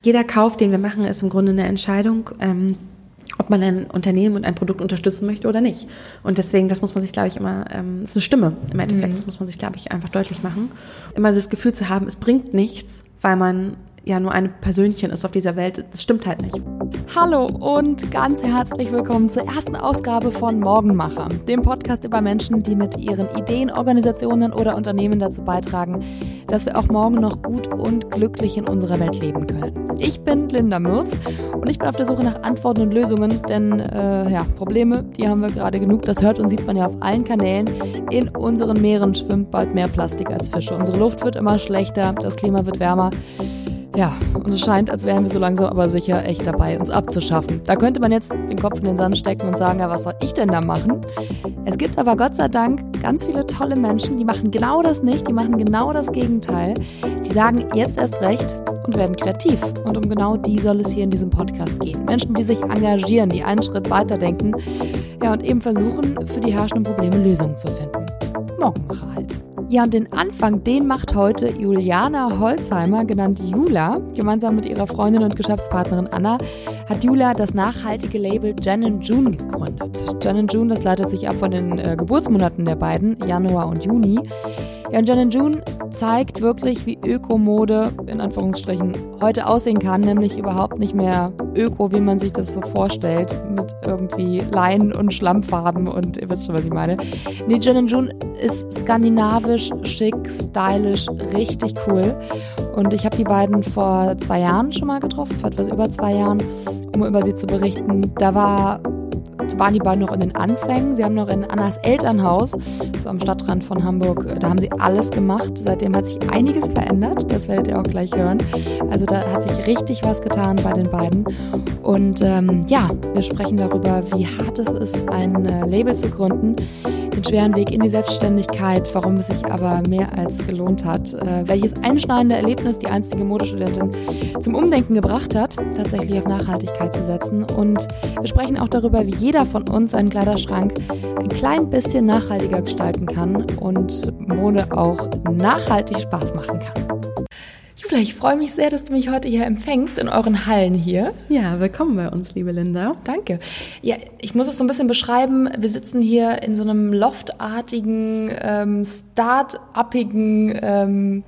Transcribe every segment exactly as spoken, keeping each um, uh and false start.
Jeder Kauf, den wir machen, ist im Grunde eine Entscheidung, ähm, ob man ein Unternehmen und ein Produkt unterstützen möchte oder nicht. Und deswegen, das muss man sich, glaube ich, immer, ähm, das ist eine Stimme im Endeffekt, mhm. das muss man sich, glaube ich, einfach deutlich machen. Immer das Gefühl zu haben, es bringt nichts, weil man ja nur ein Persönchen ist auf dieser Welt, das stimmt halt nicht. Hallo und ganz herzlich willkommen zur ersten Ausgabe von Morgenmacher, dem Podcast über Menschen, die mit ihren Ideen, Organisationen oder Unternehmen dazu beitragen, dass wir auch morgen noch gut und glücklich in unserer Welt leben können. Ich bin Linda Mürz und ich bin auf der Suche nach Antworten und Lösungen, denn äh, ja, Probleme, die haben wir gerade genug, das hört und sieht man ja auf allen Kanälen. In unseren Meeren schwimmt bald mehr Plastik als Fische, unsere Luft wird immer schlechter, das Klima wird wärmer. Ja, und es scheint, als wären wir so langsam aber sicher echt dabei, uns abzuschaffen. Da könnte man jetzt den Kopf in den Sand stecken und sagen, ja, was soll ich denn da machen? Es gibt aber Gott sei Dank ganz viele tolle Menschen, die machen genau das nicht, die machen genau das Gegenteil. Die sagen jetzt erst recht und werden kreativ. Und um genau die soll es hier in diesem Podcast gehen. Menschen, die sich engagieren, die einen Schritt weiterdenken, ja, und eben versuchen, für die herrschenden Probleme Lösungen zu finden. Morgenmacher halt. Ja, und den Anfang, den macht heute Juliana Holzheimer, genannt Jula. Gemeinsam mit ihrer Freundin und Geschäftspartnerin Anna hat Jula das nachhaltige Label Jen and June gegründet. Jen and June, das leitet sich ab von den äh, Geburtsmonaten der beiden, Januar und Juni. Ja, und Jen and June zeigt wirklich, wie Ökomode, in Anführungsstrichen, heute aussehen kann, nämlich überhaupt nicht mehr öko, wie man sich das so vorstellt, mit irgendwie Leinen und Schlammfarben und ihr wisst schon, was ich meine. Nee, Jen and June ist skandinavisch, schick, stylisch, richtig cool. Und ich habe die beiden vor zwei Jahren schon mal getroffen, vor etwas über zwei Jahren, um über sie zu berichten. Da war... waren die beiden noch in den Anfängen. Sie haben noch in Annas Elternhaus, so am Stadtrand von Hamburg, da haben sie alles gemacht. Seitdem hat sich einiges verändert, das werdet ihr auch gleich hören. Also da hat sich richtig was getan bei den beiden. Und ähm, ja, wir sprechen darüber, wie hart es ist, ein äh, Label zu gründen, den schweren Weg in die Selbstständigkeit, warum es sich aber mehr als gelohnt hat, äh, welches einschneidende Erlebnis die einstige Modestudentin zum Umdenken gebracht hat, tatsächlich auf Nachhaltigkeit zu setzen. Und wir sprechen auch darüber, wie jeder von uns seinen Kleiderschrank ein klein bisschen nachhaltiger gestalten kann und Mode auch nachhaltig Spaß machen kann. Jula, ich freue mich sehr, dass du mich heute hier empfängst in euren Hallen hier. Ja, willkommen bei uns, liebe Linda. Danke. Ja, ich muss es so ein bisschen beschreiben. Wir sitzen hier in so einem loftartigen, ähm, start-uppigen ähm,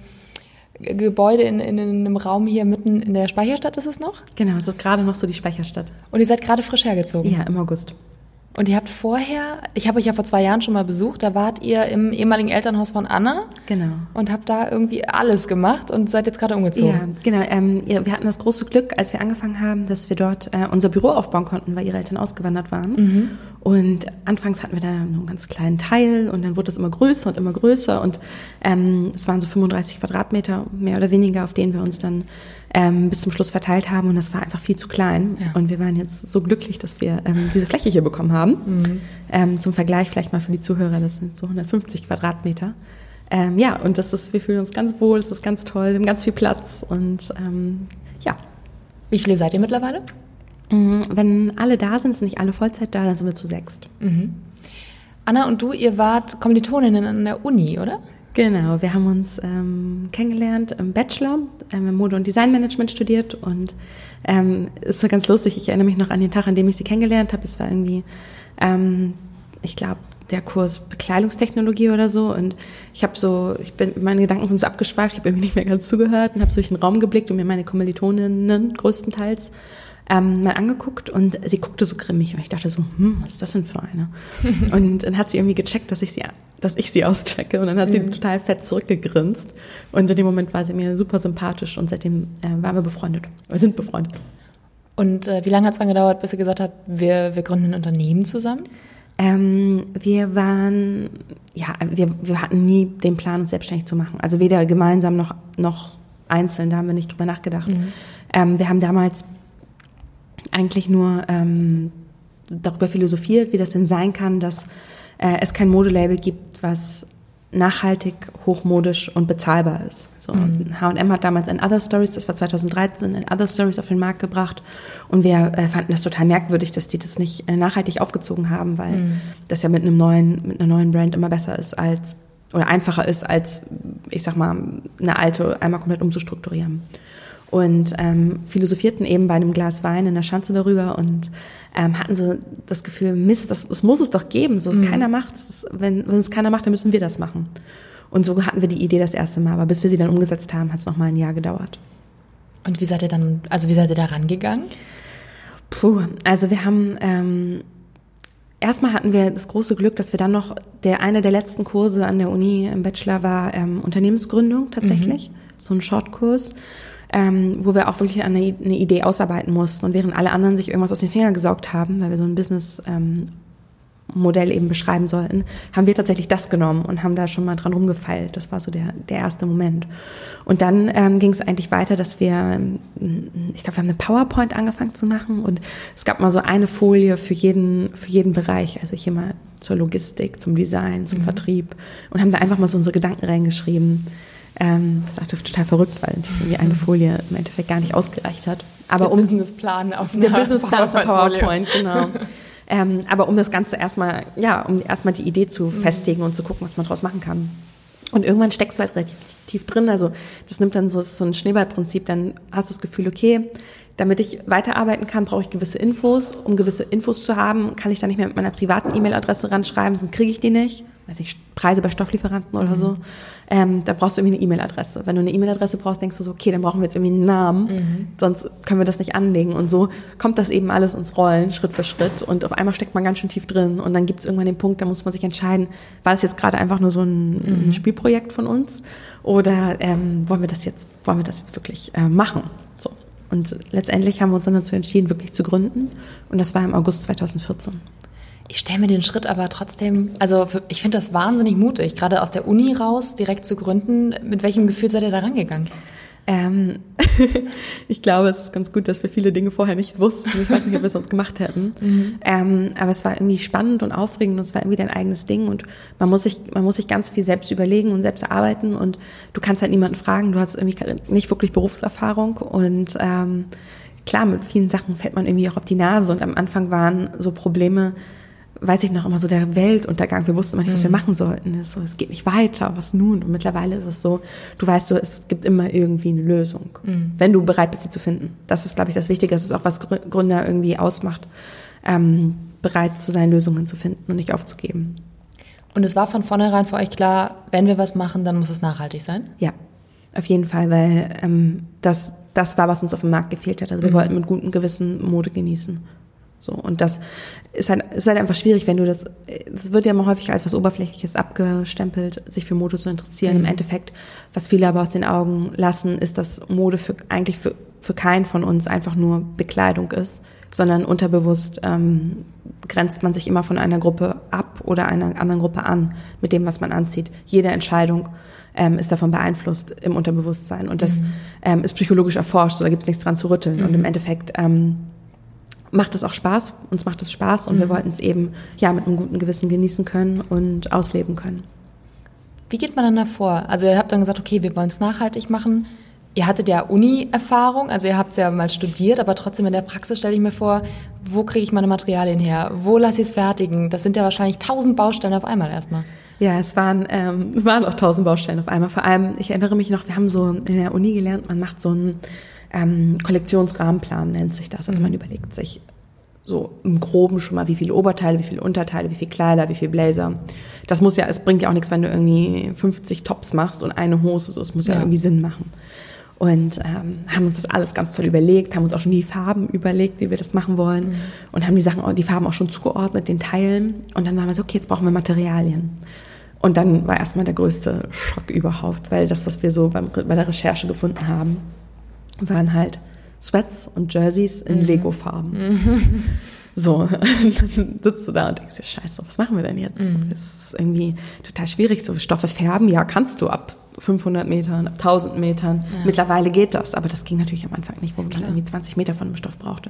Gebäude in, in, in einem Raum hier mitten in der Speicherstadt, ist es noch? Genau, es ist gerade noch so die Speicherstadt. Und ihr seid gerade frisch hergezogen? Ja, im August. Und ihr habt vorher, ich habe euch ja vor zwei Jahren schon mal besucht, da wart ihr im ehemaligen Elternhaus von Anna. Genau. Und habt da irgendwie alles gemacht und seid jetzt gerade umgezogen. Ja, genau. Ähm, wir hatten das große Glück, als wir angefangen haben, dass wir dort äh, unser Büro aufbauen konnten, weil ihre Eltern ausgewandert waren. Mhm. Und anfangs hatten wir da nur einen ganz kleinen Teil und dann wurde es immer größer und immer größer. Und ähm, es waren so fünfunddreißig Quadratmeter, mehr oder weniger, auf denen wir uns dann ähm, bis zum Schluss verteilt haben. Und das war einfach viel zu klein. Ja. Und wir waren jetzt so glücklich, dass wir ähm, diese Fläche hier bekommen haben. Mhm. Ähm, zum Vergleich vielleicht mal für die Zuhörer, das sind so hundertfünfzig Quadratmeter. Ähm, ja, und das ist, wir fühlen uns ganz wohl, es ist ganz toll, wir haben ganz viel Platz und ähm, ja. Wie viele seid ihr mittlerweile? Wenn alle da sind, sind nicht alle Vollzeit da, dann sind wir zu sechst. Mhm. Anna und du, ihr wart Kommilitoninnen an der Uni, oder? Genau, wir haben uns ähm, kennengelernt im Bachelor, ähm, wir haben Mode- und Designmanagement studiert und ähm, ist so ganz lustig, ich erinnere mich noch an den Tag, an dem ich sie kennengelernt habe, es war irgendwie, ähm, ich glaube, der Kurs Bekleidungstechnologie oder so und ich habe so, ich bin, meine Gedanken sind so abgeschweift, ich habe irgendwie nicht mehr ganz zugehört und habe so durch den Raum geblickt und mir meine Kommilitoninnen größtenteils ähm, mal angeguckt und sie guckte so grimmig und ich dachte so, hm, was ist das denn für eine? Und dann hat sie irgendwie gecheckt, dass ich sie, dass ich sie auschecke und dann hat sie mhm. total fett zurückgegrinst und in dem Moment war sie mir super sympathisch und seitdem äh, waren wir befreundet, wir sind befreundet. Und äh, wie lange hat es dann gedauert, bis ihr gesagt habt, wir, wir gründen ein Unternehmen zusammen? Ähm, wir waren, ja, wir, wir hatten nie den Plan, uns selbstständig zu machen. Also weder gemeinsam noch, noch einzeln, da haben wir nicht drüber nachgedacht. Mhm. Ähm, wir haben damals eigentlich nur ähm, darüber philosophiert, wie das denn sein kann, dass äh, es kein Modelabel gibt, was nachhaltig, hochmodisch und bezahlbar ist. So, mhm. H und M hat damals ein Other Stories, das war zweitausenddreizehn, ein Other Stories auf den Markt gebracht und wir äh, fanden das total merkwürdig, dass die das nicht äh, nachhaltig aufgezogen haben, weil mhm. das ja mit einem neuen, mit einer neuen Brand immer besser ist als, oder einfacher ist als, ich sag mal, eine alte einmal komplett umzustrukturieren. und ähm, philosophierten eben bei einem Glas Wein in der Schanze darüber und ähm, hatten so das Gefühl, Mist, das, das muss es doch geben, so mhm. keiner macht's. Das, wenn, wenn es keiner macht, dann müssen wir das machen. Und so hatten wir die Idee das erste Mal, aber bis wir sie dann umgesetzt haben, hat es noch mal ein Jahr gedauert. Und wie seid ihr dann, also wie seid ihr da rangegangen? Puh, also wir haben, ähm, erstmal hatten wir das große Glück, dass wir dann noch, der eine der letzten Kurse an der Uni im Bachelor war ähm, Unternehmensgründung tatsächlich, mhm. so ein Shortkurs, ähm, wo wir auch wirklich eine, eine Idee ausarbeiten mussten. Und während alle anderen sich irgendwas aus den Fingern gesaugt haben, weil wir so ein Business ähm, Modell eben beschreiben sollten, haben wir tatsächlich das genommen und haben da schon mal dran rumgefeilt. Das war so der der erste Moment. Und dann ähm, ging es eigentlich weiter, dass wir, ich glaube, wir haben eine PowerPoint angefangen zu machen und es gab mal so eine Folie für jeden für jeden Bereich, also hier mal zur Logistik, zum Design, zum mhm. Vertrieb und haben da einfach mal so unsere Gedanken reingeschrieben. Ähm, das ist auch total verrückt, weil irgendwie eine Folie im Endeffekt gar nicht ausgereicht hat. Aber der um Businessplan auf der Businessplan auf der PowerPoint, genau. Ähm, aber um das Ganze erstmal, ja, um erstmal die Idee zu festigen und zu gucken, was man draus machen kann. Und irgendwann steckst du halt relativ tief drin, also das nimmt dann so, so ein Schneeballprinzip, dann hast du das Gefühl, okay, damit ich weiterarbeiten kann, brauche ich gewisse Infos. Um gewisse Infos zu haben, kann ich dann nicht mehr mit meiner privaten E-Mail-Adresse ranschreiben, sonst kriege ich die nicht. Weiß ich, Preise bei Stofflieferanten oder mhm. so. Ähm, da brauchst du irgendwie eine E-Mail-Adresse. Wenn du eine E-Mail-Adresse brauchst, denkst du so, okay, dann brauchen wir jetzt irgendwie einen Namen, mhm. sonst können wir das nicht anlegen. Und so kommt das eben alles ins Rollen, Schritt für Schritt. Und auf einmal steckt man ganz schön tief drin. Und dann gibt es irgendwann den Punkt, da muss man sich entscheiden, war das jetzt gerade einfach nur so ein, mhm. ein Spielprojekt von uns oder ähm, wollen wir das jetzt, wollen wir das jetzt wirklich äh, machen? So. Und letztendlich haben wir uns dann dazu entschieden, wirklich zu gründen. Und das war im August zweitausendvierzehn. Ich stelle mir den Schritt aber trotzdem, also ich finde das wahnsinnig mutig, gerade aus der Uni raus, direkt zu gründen. Mit welchem Gefühl seid ihr da rangegangen? Ähm, ich glaube, es ist ganz gut, dass wir viele Dinge vorher nicht wussten. Ich weiß nicht, ob wir es sonst gemacht hätten. Mhm. Ähm, aber es war irgendwie spannend und aufregend und es war irgendwie dein eigenes Ding und man muss sich, man muss sich ganz viel selbst überlegen und selbst erarbeiten und du kannst halt niemanden fragen. Du hast irgendwie nicht wirklich Berufserfahrung und ähm, klar, mit vielen Sachen fällt man irgendwie auch auf die Nase und am Anfang waren so Probleme, weiß ich noch immer so, der Weltuntergang. Wir wussten immer nicht, was wir machen sollten. Es, so, es geht nicht weiter, was nun? Und mittlerweile ist es so, du weißt so, es gibt immer irgendwie eine Lösung, mhm. wenn du bereit bist, sie zu finden. Das ist, glaube ich, das Wichtige. Das ist auch, was Gründer irgendwie ausmacht, ähm, bereit zu sein, Lösungen zu finden und nicht aufzugeben. Und es war von vornherein für euch klar, wenn wir was machen, dann muss es nachhaltig sein? Ja, auf jeden Fall, weil ähm, das, das war, was uns auf dem Markt gefehlt hat. Also wir mhm. wollten mit gutem Gewissen Mode genießen. So, und das ist halt, ist halt einfach schwierig, wenn du das, es wird ja immer häufig als was Oberflächliches abgestempelt, sich für Mode zu interessieren. Mhm. Im Endeffekt, was viele aber aus den Augen lassen, ist, dass Mode für, eigentlich für, für keinen von uns einfach nur Bekleidung ist, sondern unterbewusst ähm, grenzt man sich immer von einer Gruppe ab oder einer anderen Gruppe an, mit dem, was man anzieht. Jede Entscheidung ähm, ist davon beeinflusst im Unterbewusstsein. Und das mhm. ähm, ist psychologisch erforscht, so da gibt es nichts dran zu rütteln. Mhm. Und im Endeffekt ähm, macht es auch Spaß, uns macht es Spaß und mhm. wir wollten es eben ja mit einem guten Gewissen genießen können und ausleben können. Wie geht man dann davor? Also ihr habt dann gesagt, okay, wir wollen es nachhaltig machen. Ihr hattet ja Uni-Erfahrung, also ihr habt es ja mal studiert, aber trotzdem in der Praxis stelle ich mir vor, wo kriege ich meine Materialien her? Wo lasse ich es fertigen? Das sind ja wahrscheinlich tausend Baustellen auf einmal erstmal. Ja, es waren, ähm, es waren auch tausend Baustellen auf einmal. Vor allem, ich erinnere mich noch, wir haben so in der Uni gelernt, man macht so einen ähm, Kollektionsrahmenplan, nennt sich das. Also man überlegt sich so im Groben schon mal, wie viele Oberteile, wie viele Unterteile, wie viele Kleider, wie viele Blazer. Das muss ja, es bringt ja auch nichts, wenn du irgendwie fünfzig Tops machst und eine Hose, so, es muss ja, ja irgendwie Sinn machen. Und ähm, haben uns das alles ganz toll überlegt, haben uns auch schon die Farben überlegt, wie wir das machen wollen mhm. und haben die Sachen, die Farben auch schon zugeordnet, den Teilen. Und dann waren wir so, okay, jetzt brauchen wir Materialien. Und dann war erstmal der größte Schock überhaupt, weil das, was wir so beim, bei der Recherche gefunden haben, waren halt Sweats und Jerseys in mhm. Lego-Farben. Mhm. So, und dann sitzt du da und denkst dir, scheiße, was machen wir denn jetzt? Mhm. Das ist irgendwie total schwierig, so Stoffe färben, ja, kannst du ab fünfhundert Metern, ab tausend Metern. Ja. Mittlerweile geht das, aber das ging natürlich am Anfang nicht, wo man Klar. irgendwie zwanzig Meter von einem Stoff brauchte.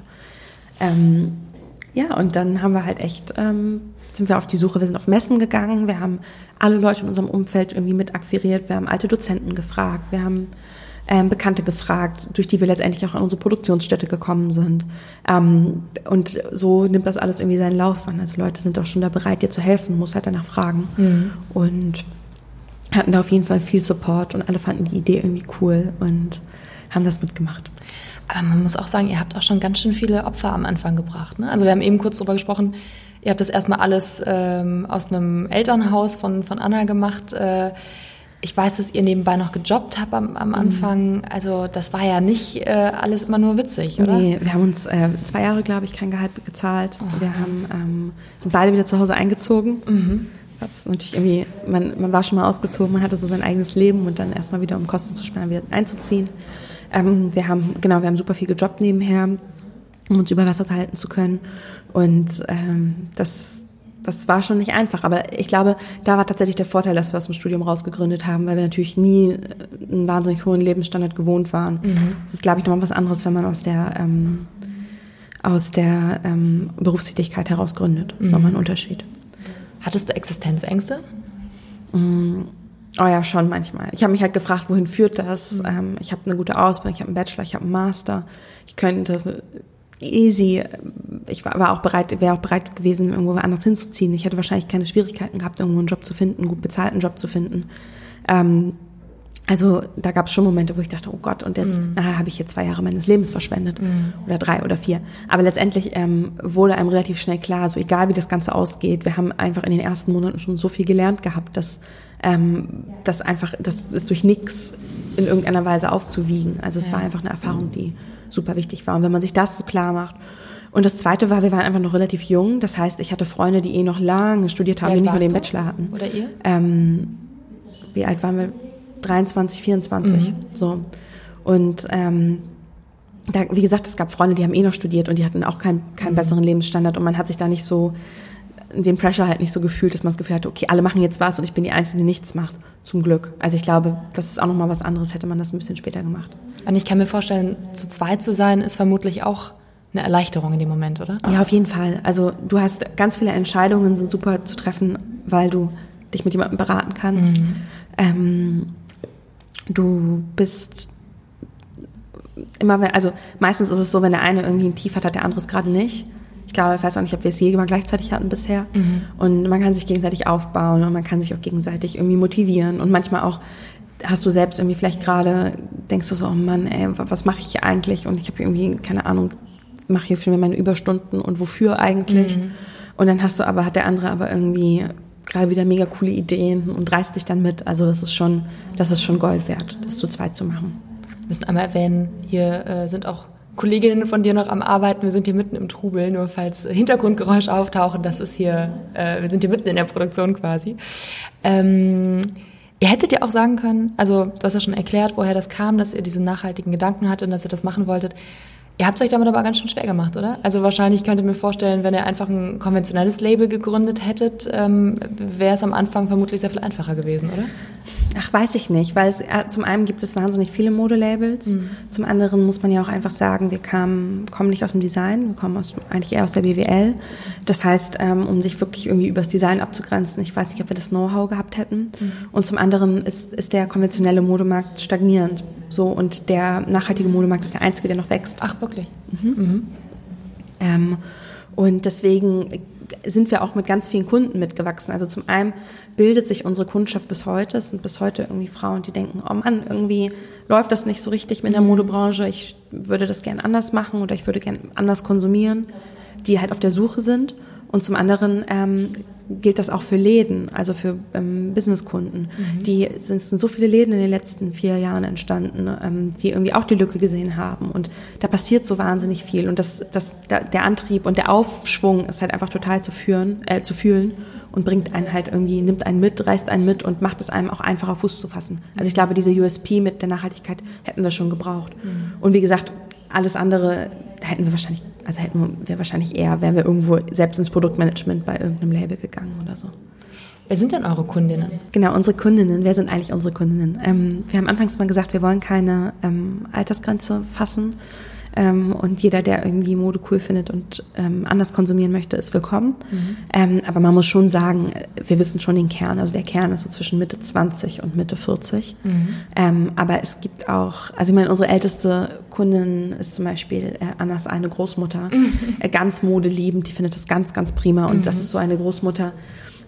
Ähm, ja, und dann haben wir halt echt, ähm, sind wir auf die Suche, wir sind auf Messen gegangen, wir haben alle Leute in unserem Umfeld irgendwie mit akquiriert, wir haben alte Dozenten gefragt, wir haben ähm, Bekannte gefragt, durch die wir letztendlich auch an unsere Produktionsstätte gekommen sind. Ähm, und so nimmt das alles irgendwie seinen Lauf an. Also Leute sind auch schon da bereit, dir zu helfen, musst halt danach fragen. Mhm. Und hatten da auf jeden Fall viel Support und alle fanden die Idee irgendwie cool und haben das mitgemacht. Aber man muss auch sagen, ihr habt auch schon ganz schön viele Opfer am Anfang gebracht, ne? Also wir haben eben kurz drüber gesprochen, ihr habt das erstmal alles ähm, aus einem Elternhaus von, von Anna gemacht. Äh, ich weiß, dass ihr nebenbei noch gejobbt habt am, am Anfang. Mhm. Also das war ja nicht äh, alles immer nur witzig, oder? Nee, wir haben uns äh, zwei Jahre, glaube ich, kein Gehalt gezahlt. Oh. Wir haben, ähm, sind beide wieder zu Hause eingezogen. Mhm. Was natürlich irgendwie, man, man war schon mal ausgezogen, man hatte so sein eigenes Leben und dann erstmal wieder, um Kosten zu sparen, wieder einzuziehen. Ähm, wir haben, genau, wir haben super viel gejobbt nebenher, um uns über Wasser halten zu können. Und ähm, das, das war schon nicht einfach. Aber ich glaube, da war tatsächlich der Vorteil, dass wir aus dem Studium rausgegründet haben, weil wir natürlich nie einen wahnsinnig hohen Lebensstandard gewohnt waren. Mhm. Das ist, glaube ich, nochmal was anderes, wenn man aus der ähm, aus der ähm, Berufstätigkeit heraus gründet. Das ist nochmal ein Unterschied. Hattest du Existenzängste? Mm, oh ja, schon manchmal. Ich habe mich halt gefragt, wohin führt das? Mhm. Ähm, ich habe eine gute Ausbildung, ich habe einen Bachelor, ich habe einen Master. Ich könnte easy, ich war, war auch bereit, wäre auch bereit gewesen, irgendwo anders hinzuziehen. Ich hätte wahrscheinlich keine Schwierigkeiten gehabt, irgendwo einen Job zu finden, einen gut bezahlten Job zu finden. Ähm, also da gab es schon Momente, wo ich dachte, oh Gott, und jetzt mm. habe ich hier zwei Jahre meines Lebens verschwendet mm. oder drei oder vier. Aber letztendlich ähm, wurde einem relativ schnell klar, so egal wie das Ganze ausgeht, wir haben einfach in den ersten Monaten schon so viel gelernt gehabt, dass ähm, das einfach, das ist durch nichts in irgendeiner Weise aufzuwiegen. Also es ja. war einfach eine Erfahrung, die super wichtig war. Und wenn man sich das so klar macht. Und das Zweite war, wir waren einfach noch relativ jung. Das heißt, ich hatte Freunde, die eh noch lange studiert haben, die nicht mehr den Bachelor hatten. Oder ihr? Ähm, wie alt waren wir? dreiundzwanzig, vierundzwanzig. Mhm. So. Und ähm, da, wie gesagt, es gab Freunde, die haben eh noch studiert und die hatten auch keinen keinen mhm. besseren Lebensstandard. Und man hat sich da nicht so, den Pressure halt nicht so gefühlt, dass man das Gefühl hatte, okay, alle machen jetzt was und ich bin die Einzige, die nichts macht. Zum Glück. Also ich glaube, das ist auch nochmal was anderes, hätte man das ein bisschen später gemacht. Und ich kann mir vorstellen, zu zweit zu sein, ist vermutlich auch eine Erleichterung in dem Moment, oder? Ja, auf jeden Fall. Also du hast ganz viele Entscheidungen, sind super zu treffen, weil du dich mit jemandem beraten kannst. Mhm. Ähm, du bist immer, wenn, also meistens ist es so, wenn der eine irgendwie ein Tief hat, hat der andere es gerade nicht. Ich glaube, ich weiß auch nicht, ob wir es je immer gleichzeitig hatten bisher. Mhm. Und man kann sich gegenseitig aufbauen und man kann sich auch gegenseitig irgendwie motivieren. Und manchmal auch hast du selbst irgendwie vielleicht gerade, denkst du so, oh Mann, ey, was mache ich hier eigentlich? Und ich habe irgendwie, keine Ahnung, mache hier schon wieder meine Überstunden und wofür eigentlich? Mhm. Und dann hast du aber, hat der andere aber irgendwie gerade wieder mega coole Ideen und reißt dich dann mit. Also das ist schon, das ist schon Gold wert, das zu zweit zu machen. Wir müssen einmal erwähnen, hier äh, sind auch Kolleginnen von dir noch am Arbeiten. Wir sind hier mitten im Trubel, nur falls Hintergrundgeräusche auftauchen, das ist hier, äh, wir sind hier mitten in der Produktion quasi. Ähm, ihr hättet ja auch sagen können, also du hast ja schon erklärt, woher das kam, dass ihr diese nachhaltigen Gedanken hattet und dass ihr das machen wolltet. Ihr habt es euch damit aber ganz schön schwer gemacht, oder? Also wahrscheinlich könnt ihr mir vorstellen, wenn ihr einfach ein konventionelles Label gegründet hättet, ähm, wäre es am Anfang vermutlich sehr viel einfacher gewesen, oder? Ach, weiß ich nicht, weil es äh, zum einen gibt es wahnsinnig viele Modelabels, mhm. zum anderen muss man ja auch einfach sagen, wir kamen, kommen nicht aus dem Design, wir kommen aus, eigentlich eher aus der B W L. Das heißt, ähm, um sich wirklich irgendwie übers Design abzugrenzen, ich weiß nicht, ob wir das Know-how gehabt hätten. Mhm. Und zum anderen ist, ist der konventionelle Modemarkt stagnierend. So, und der nachhaltige Modemarkt ist der einzige, der noch wächst. Ach, wirklich? Mhm. Mhm. Ähm, und deswegen sind wir auch mit ganz vielen Kunden mitgewachsen. Also zum einen bildet sich unsere Kundschaft bis heute. Es sind bis heute irgendwie Frauen, die denken, oh Mann, irgendwie läuft das nicht so richtig mit der Modebranche. Ich würde das gern anders machen oder ich würde gern anders konsumieren, die halt auf der Suche sind. Und zum anderen ähm, gilt das auch für Läden, also für ähm, Businesskunden. Mhm. Die sind, sind so viele Läden in den letzten vier Jahren entstanden, ähm, die irgendwie auch die Lücke gesehen haben. Und da passiert so wahnsinnig viel. Und das, das, der Antrieb und der Aufschwung ist halt einfach total zu führen, äh, zu fühlen und bringt einen halt irgendwie, nimmt einen mit, reißt einen mit und macht es einem auch einfacher Fuß zu fassen. Also ich glaube, diese U S P mit der Nachhaltigkeit hätten wir schon gebraucht. Mhm. Und wie gesagt, alles andere hätten wir wahrscheinlich, also hätten wir wahrscheinlich eher, wären wir irgendwo selbst ins Produktmanagement bei irgendeinem Label gegangen oder so. Wer sind denn eure Kundinnen? Genau, unsere Kundinnen. Wer sind eigentlich unsere Kundinnen? Ähm, wir haben anfangs mal gesagt, wir wollen keine ähm, Altersgrenze fassen. Ähm, und jeder, der irgendwie Mode cool findet und ähm, anders konsumieren möchte, ist willkommen. Mhm. Ähm, aber man muss schon sagen, wir wissen schon den Kern. Also der Kern ist so zwischen Mitte zwanzig und Mitte vierzig. Mhm. Ähm, aber es gibt auch, also ich meine, unsere älteste Kundin ist zum Beispiel äh, Annas eine Großmutter, mhm. äh, ganz modeliebend, die findet das ganz, ganz prima. Und mhm. das ist so eine Großmutter,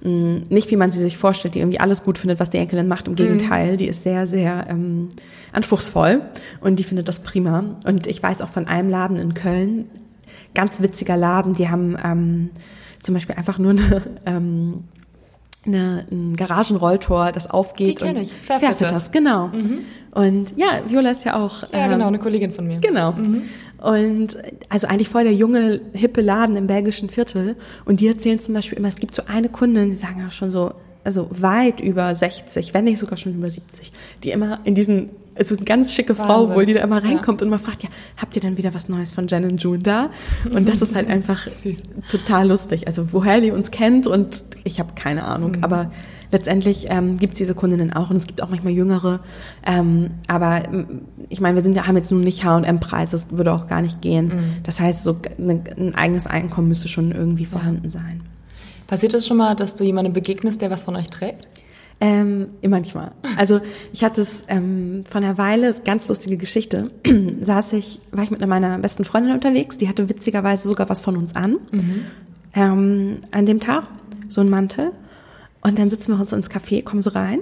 mh, nicht, wie man sie sich vorstellt, die irgendwie alles gut findet, was die Enkelin macht. Im Gegenteil, mhm. die ist sehr, sehr ähm, anspruchsvoll und die findet das prima. Und ich weiß auch von einem Laden in Köln, ganz witziger Laden, die haben ähm, zum Beispiel einfach nur eine... Ähm, Eine, ein Garagenrolltor, das aufgeht. Die kenne ich. Fairfitters, genau. Mhm. Und ja, Viola ist ja auch... Ja, ähm, genau, eine Kollegin von mir. Genau. Mhm. Und also eigentlich voll der junge, hippe Laden im belgischen Viertel. Und die erzählen zum Beispiel immer, es gibt so eine Kundin, die sagen auch schon so, also weit über sechzig, wenn nicht sogar schon über siebzig, die immer in diesen, also eine ganz schicke Wahnsinn. Frau wohl, die da immer reinkommt ja. und immer fragt, ja, habt ihr denn wieder was Neues von Jen and June da? Und das ist halt einfach Süß. Total lustig. Also woher die uns kennt und ich habe keine Ahnung, mhm. aber letztendlich ähm, gibt es diese Kundinnen auch und es gibt auch manchmal jüngere, ähm, aber ich meine, wir sind ja, haben jetzt nun nicht H und M-Preise, das würde auch gar nicht gehen. Mhm. Das heißt, so eine, ein eigenes Einkommen müsste schon irgendwie vorhanden sein. Passiert es schon mal, dass du jemandem begegnest, der was von euch trägt? Ähm, manchmal. Also ich hatte es ähm, vor einer Weile, ganz lustige Geschichte, saß ich, war ich mit meiner besten Freundin unterwegs, die hatte witzigerweise sogar was von uns an, mhm. ähm, an dem Tag, so ein Mantel. Und dann sitzen wir uns ins Café, kommen so rein.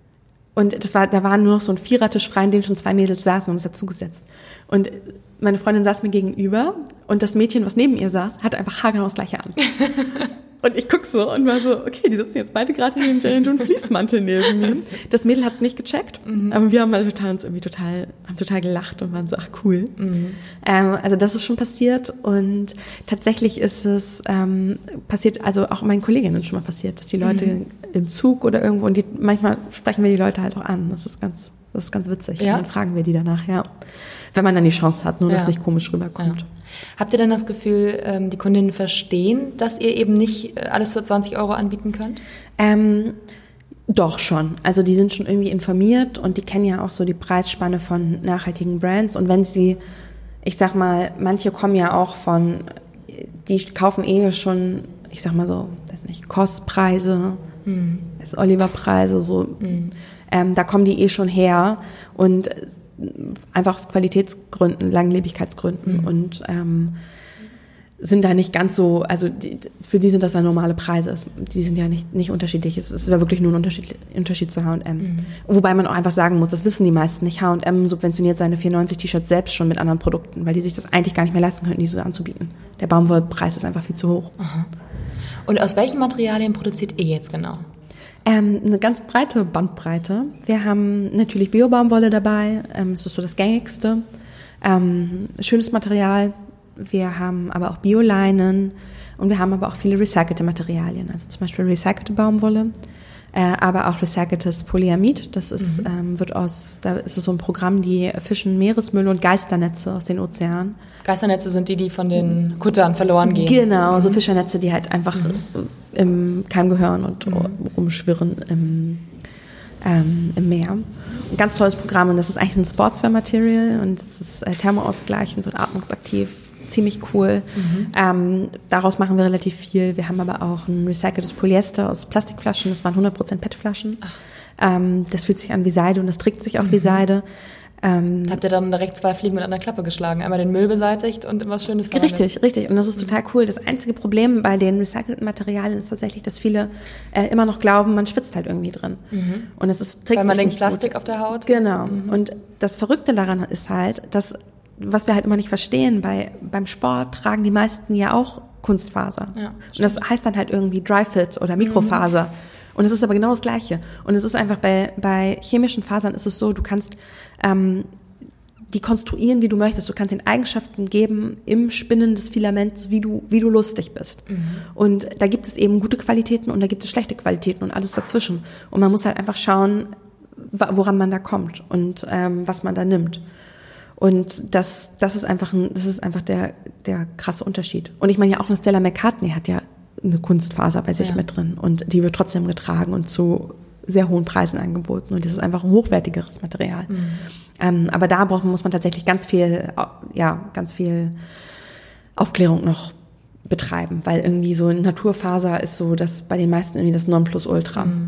Und das war, da war nur noch so ein Vierertisch frei, in dem schon zwei Mädels saßen und uns dazugesetzt. Und meine Freundin saß mir gegenüber und das Mädchen, was neben ihr saß, hatte einfach haargenau das Gleiche an. Und ich guck so und war so, okay, die sitzen jetzt beide gerade in dem Jen and June Fließmantel neben mir. Das Mädel hat's nicht gecheckt, mhm. aber wir haben halt total, uns irgendwie total, haben total gelacht und waren so, ach cool. Mhm. Ähm, also das ist schon passiert und tatsächlich ist es ähm, passiert, also auch meinen Kolleginnen schon mal passiert, dass die Leute mhm. im Zug oder irgendwo, und die, manchmal sprechen wir die Leute halt auch an. Das ist ganz, das ist ganz witzig. Ja? Und dann fragen wir die danach, ja. Wenn man dann die Chance hat, nur ja. dass es nicht komisch rüberkommt. Ja. Habt ihr denn das Gefühl, die Kundinnen verstehen, dass ihr eben nicht alles für zwanzig Euro anbieten könnt? Ähm, doch schon. Also die sind schon irgendwie informiert und die kennen ja auch so die Preisspanne von nachhaltigen Brands. Und wenn sie, ich sag mal, manche kommen ja auch von, die kaufen eh schon, ich sag mal so, weiß nicht, Kostpreise, hm. Oliver-Preise, so. Hm. Ähm, da kommen die eh schon her und einfach aus Qualitätsgründen, Langlebigkeitsgründen mhm. und ähm, sind da nicht ganz so, also die, für die sind das ja normale Preise, die sind ja nicht, nicht unterschiedlich, es ist ja wirklich nur ein Unterschied, Unterschied zu H und M. Mhm. Wobei man auch einfach sagen muss, das wissen die meisten nicht, H und M subventioniert seine vier neunzig T-Shirts selbst schon mit anderen Produkten, weil die sich das eigentlich gar nicht mehr leisten könnten, die so anzubieten. Der Baumwollpreis ist einfach viel zu hoch. Aha. Und aus welchen Materialien produziert ihr jetzt genau? Ähm, eine ganz breite Bandbreite. Wir haben natürlich Bio-Baumwolle dabei, ähm, das ist so das gängigste. Ähm, schönes Material. Wir haben aber auch Bio-Leinen und wir haben aber auch viele recycelte Materialien, also zum Beispiel recycelte Baumwolle, äh, aber auch recyceltes Polyamid. Das ist, mhm. ähm, wird aus, da ist es so ein Programm, die fischen Meeresmüll und Geisternetze aus den Ozeanen. Geisternetze sind die, die von den Kuttern verloren gehen. Genau, mhm. so Fischernetze, die halt einfach mhm. im Keim gehören und mhm. rumschwirren im, ähm, im Meer. Ein ganz tolles Programm und das ist eigentlich ein Sportswear-Material und es ist äh, thermoausgleichend und atmungsaktiv. Ziemlich cool. Mhm. Ähm, daraus machen wir relativ viel. Wir haben aber auch ein recyceltes Polyester aus Plastikflaschen. Das waren hundert Prozent P E T-Flaschen. Ähm, das fühlt sich an wie Seide und das trägt sich auch mhm. wie Seide. Ähm, Habt ihr dann direkt zwei Fliegen mit einer Klappe geschlagen? Einmal den Müll beseitigt und was Schönes verwendet? Richtig, richtig. Und das ist total cool. Das einzige Problem bei den recycelten Materialien ist tatsächlich, dass viele äh, immer noch glauben, man schwitzt halt irgendwie drin. Mhm. Und es ist, trägt Weil man sich denkt, nicht Plastik gut. auf der Haut? Genau. Mhm. Und das Verrückte daran ist halt, dass was wir halt immer nicht verstehen, bei, beim Sport tragen die meisten ja auch Kunstfaser. Ja, und das heißt dann halt irgendwie Dry-Fit oder Mikrofaser. Mhm. Und es ist aber genau das Gleiche. Und es ist einfach bei, bei chemischen Fasern ist es so, du kannst ähm, die konstruieren, wie du möchtest. Du kannst den Eigenschaften geben im Spinnen des Filaments, wie du, wie du lustig bist. Mhm. Und da gibt es eben gute Qualitäten und da gibt es schlechte Qualitäten und alles dazwischen. Und man muss halt einfach schauen, woran man da kommt und ähm, was man da nimmt. Und das, das ist einfach, ein, das ist einfach der, der krasse Unterschied. Und ich meine ja auch, eine Stella McCartney hat ja eine Kunstfaser bei sich ja. mit drin und die wird trotzdem getragen und zu sehr hohen Preisen angeboten. Und das ist einfach ein hochwertigeres Material. Mhm. Ähm, aber da braucht, muss man tatsächlich ganz viel, ja, ganz viel Aufklärung noch betreiben, weil irgendwie so eine Naturfaser ist so, dass bei den meisten irgendwie das Nonplusultra. Mhm.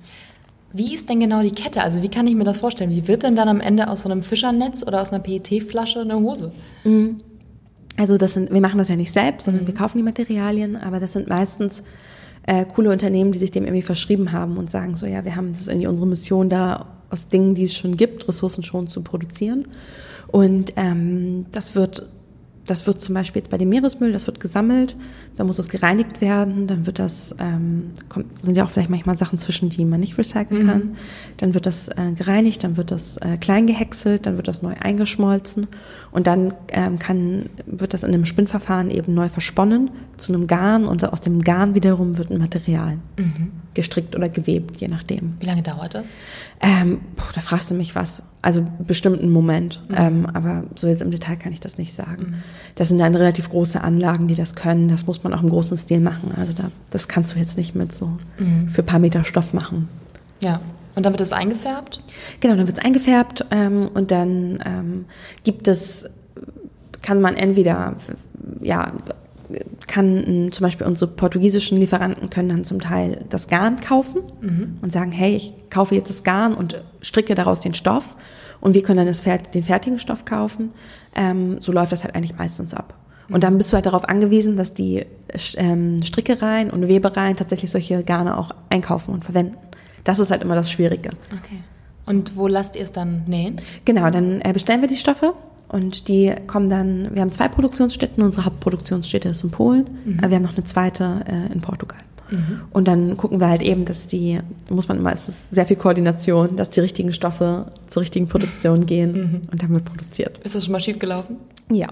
Wie ist denn genau die Kette? Also wie kann ich mir das vorstellen? Wie wird denn dann am Ende aus so einem Fischernetz oder aus einer P E T-Flasche eine Hose? Also das sind, wir machen das ja nicht selbst, sondern mhm. wir kaufen die Materialien, aber das sind meistens äh, coole Unternehmen, die sich dem irgendwie verschrieben haben und sagen so, ja, wir haben das ist irgendwie unsere Mission da, aus Dingen, die es schon gibt, ressourcenschonend zu produzieren. Und ähm, das wird Das wird zum Beispiel jetzt bei dem Meeresmüll, das wird gesammelt, dann muss es gereinigt werden, dann wird das, ähm, kommt, sind ja auch vielleicht manchmal Sachen zwischen, die man nicht recyceln mhm. kann, dann wird das äh, gereinigt, dann wird das äh, klein gehäckselt, dann wird das neu eingeschmolzen und dann ähm, kann, wird das in einem Spinnverfahren eben neu versponnen zu einem Garn und aus dem Garn wiederum wird ein Material mhm. gestrickt oder gewebt, je nachdem. Wie lange dauert das? Ähm, puh, da fragst du mich was. Also bestimmt einen Moment, mhm. ähm, aber so jetzt im Detail kann ich das nicht sagen. Mhm. Das sind dann relativ große Anlagen, die das können. Das muss man auch im großen Stil machen. Also da, das kannst du jetzt nicht mit so mhm. für ein paar Meter Stoff machen. Ja, und dann wird es eingefärbt? Genau, dann wird es eingefärbt ähm, und dann ähm, gibt es, kann man entweder, ja, kann zum Beispiel unsere portugiesischen Lieferanten können dann zum Teil das Garn kaufen mhm. und sagen, hey, ich kaufe jetzt das Garn und stricke daraus den Stoff und wir können dann das, den fertigen Stoff kaufen. Ähm, so läuft das halt eigentlich meistens ab. Mhm. Und dann bist du halt darauf angewiesen, dass die ähm, Strickereien und Webereien tatsächlich solche Garne auch einkaufen und verwenden. Das ist halt immer das Schwierige. Okay. Und wo lasst ihr es dann nähen? Genau, dann äh, bestellen wir die Stoffe. Und die kommen dann, wir haben zwei Produktionsstätten, unsere Hauptproduktionsstätte ist in Polen, mhm. aber wir haben noch eine zweite äh, in Portugal. Mhm. Und dann gucken wir halt eben, dass die, muss man immer, es ist sehr viel Koordination, dass die richtigen Stoffe zur richtigen Produktion gehen mhm. und dann wird produziert. Ist das schon mal schief gelaufen? Ja.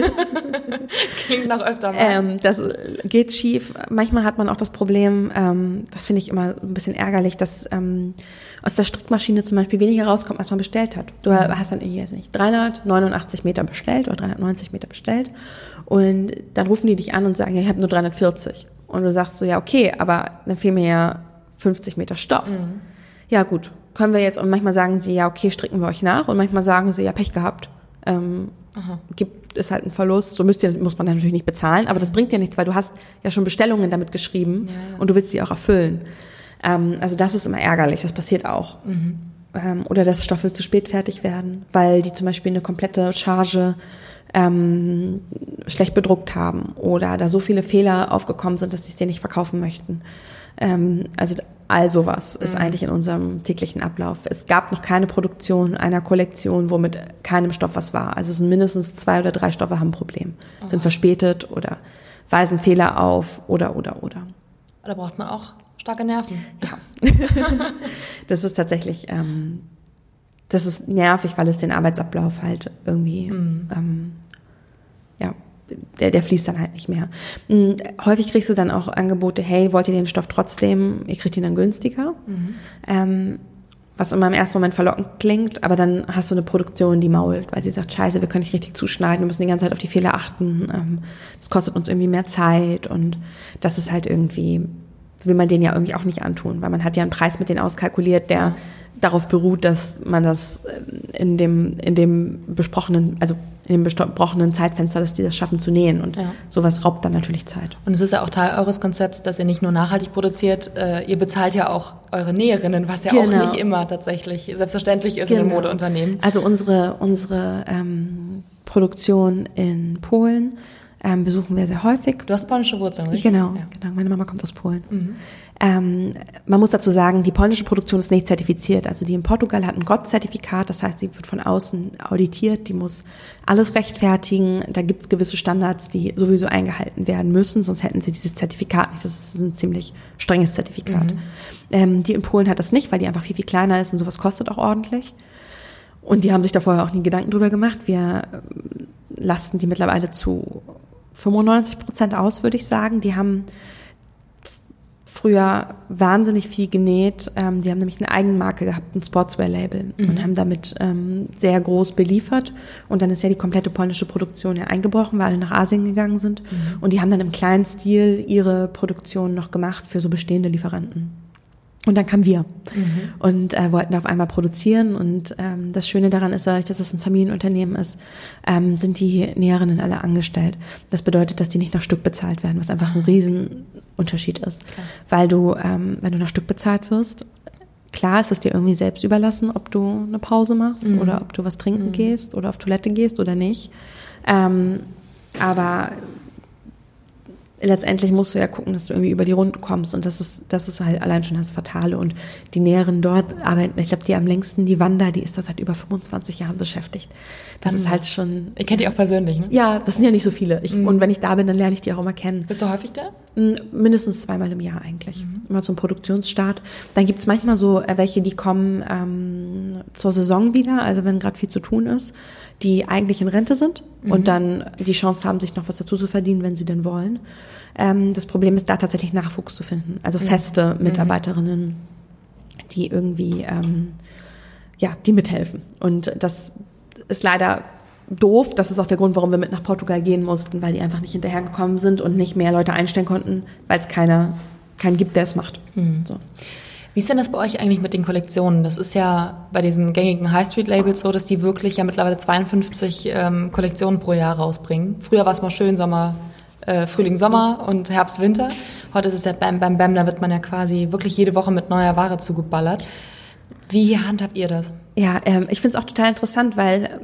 Klingt nach öfter mal. Ähm, das geht schief. Manchmal hat man auch das Problem, ähm, das finde ich immer ein bisschen ärgerlich, dass ähm, aus der Strickmaschine zum Beispiel weniger rauskommt, als man bestellt hat. Du mhm. hast dann irgendwie, weiß nicht, dreihundertneunundachtzig Meter bestellt oder dreihundertneunzig Meter bestellt und dann rufen die dich an und sagen, ja, ich habe nur dreihundertvierzig. Und du sagst so, ja, okay, aber dann fehlen mir ja fünfzig Meter Stoff. Mhm. Ja, gut, können wir jetzt, und manchmal sagen sie, ja, okay, stricken wir euch nach und manchmal sagen sie, ja, Pech gehabt. Ähm, gibt es halt einen Verlust, so müsst ihr, muss man natürlich nicht bezahlen, aber das bringt dir nichts, weil du hast ja schon Bestellungen damit geschrieben ja, ja. und du willst sie auch erfüllen. Ähm, also das ist immer ärgerlich, das passiert auch. Mhm. Ähm, oder dass Stoffe zu spät fertig werden, weil die zum Beispiel eine komplette Charge ähm, schlecht bedruckt haben oder da so viele Fehler aufgekommen sind, dass sie es dir nicht verkaufen möchten. Ähm, also all sowas ist mhm. eigentlich in unserem täglichen Ablauf. Es gab noch keine Produktion einer Kollektion, wo mit keinem Stoff was war. Also es sind mindestens zwei oder drei Stoffe haben ein Problem, oh. sind verspätet oder weisen Fehler auf oder, oder, oder. Da braucht man auch starke Nerven. Ja. Das ist tatsächlich, ähm, das ist nervig, weil es den Arbeitsablauf halt irgendwie, mhm. ähm, ja, Der, der fließt dann halt nicht mehr. Häufig kriegst du dann auch Angebote, hey, wollt ihr den Stoff trotzdem, ihr kriegt ihn dann günstiger. Mhm. Ähm, was immer im ersten Moment verlockend klingt, aber dann hast du eine Produktion, die mault, weil sie sagt, scheiße, wir können nicht richtig zuschneiden, wir müssen die ganze Zeit auf die Fehler achten, ähm, das kostet uns irgendwie mehr Zeit und das ist halt irgendwie, will man denen ja irgendwie auch nicht antun, weil man hat ja einen Preis mit denen auskalkuliert, der ja. darauf beruht, dass man das in dem, in dem besprochenen, also in dem besprochenen Zeitfenster, dass die das schaffen zu nähen und ja. sowas raubt dann natürlich Zeit. Und es ist ja auch Teil eures Konzepts, dass ihr nicht nur nachhaltig produziert, äh, ihr bezahlt ja auch eure Näherinnen, was ja genau. auch nicht immer tatsächlich selbstverständlich ist genau. in einem Modeunternehmen. Also unsere, unsere ähm, Produktion in Polen ähm, besuchen wir sehr häufig. Du hast polnische Wurzeln, richtig? Genau, ja. genau. Meine Mama kommt aus Polen. Mhm. Ähm, man muss dazu sagen, die polnische Produktion ist nicht zertifiziert. Also die in Portugal hat ein G O T-Zertifikat, das heißt, sie wird von außen auditiert, die muss alles rechtfertigen. Da gibt es gewisse Standards, die sowieso eingehalten werden müssen, sonst hätten sie dieses Zertifikat nicht. Das ist ein ziemlich strenges Zertifikat. Mhm. Ähm, die in Polen hat das nicht, weil die einfach viel, viel kleiner ist und sowas kostet auch ordentlich. Und die haben sich da vorher auch nie Gedanken drüber gemacht. Wir lasten die mittlerweile zu fünfundneunzig Prozent aus, würde ich sagen. Die haben früher wahnsinnig viel genäht. Ähm, die haben nämlich eine Eigenmarke gehabt, ein Sportswear-Label mhm. und haben damit ähm, sehr groß beliefert. Und dann ist ja die komplette polnische Produktion ja eingebrochen, weil alle nach Asien gegangen sind. Mhm. Und die haben dann im kleinen Stil ihre Produktion noch gemacht für so bestehende Lieferanten. Und dann kamen wir mhm. und äh, wollten auf einmal produzieren. Und ähm, das Schöne daran ist, dass es ein Familienunternehmen ist, ähm, sind die Näherinnen alle angestellt. Das bedeutet, dass die nicht nach Stück bezahlt werden, was einfach ein Riesenunterschied ist. Klar. Weil du, ähm, wenn du nach Stück bezahlt wirst, klar ist es dir irgendwie selbst überlassen, ob du eine Pause machst mhm. oder ob du was trinken mhm. gehst oder auf Toilette gehst oder nicht. Ähm, aber letztendlich musst du ja gucken, dass du irgendwie über die Runden kommst und das ist, das ist halt allein schon das Fatale und die Näheren dort arbeiten, ich glaube, die am längsten, die Wanda, die ist da seit über fünfundzwanzig Jahren beschäftigt. Das Wanda. Ist halt schon... Ihr kennt die auch persönlich, ne? Ja, das sind ja nicht so viele. Ich, mhm. Und wenn ich da bin, dann lerne ich die auch immer kennen. Bist du häufig da? Mindestens zweimal im Jahr eigentlich. Mhm. Immer zum Produktionsstart. Dann gibt's manchmal so welche, die kommen ähm, zur Saison wieder, also wenn gerade viel zu tun ist, die eigentlich in Rente sind mhm. und dann die Chance haben, sich noch was dazu zu verdienen, wenn sie denn wollen. Ähm, das Problem ist, da tatsächlich Nachwuchs zu finden. Also feste mhm. Mitarbeiterinnen, die irgendwie, ähm, ja, die mithelfen. Und das ist leider doof. Das ist auch der Grund, warum wir mit nach Portugal gehen mussten, weil die einfach nicht hinterhergekommen sind und nicht mehr Leute einstellen konnten, weil es keiner, keinen gibt, der es macht. Mhm. So. Wie ist denn das bei euch eigentlich mit den Kollektionen? Das ist ja bei diesen gängigen High-Street-Labels so, dass die wirklich ja mittlerweile zweiundfünfzig ähm, Kollektionen pro Jahr rausbringen. Früher war es mal schön, Sommer, äh, Frühling, Sommer und Herbst, Winter. Heute ist es ja Bam, Bam, Bam, da wird man ja quasi wirklich jede Woche mit neuer Ware zugeballert. Wie handhabt ihr das? Ja, ähm, ich finde es auch total interessant, weil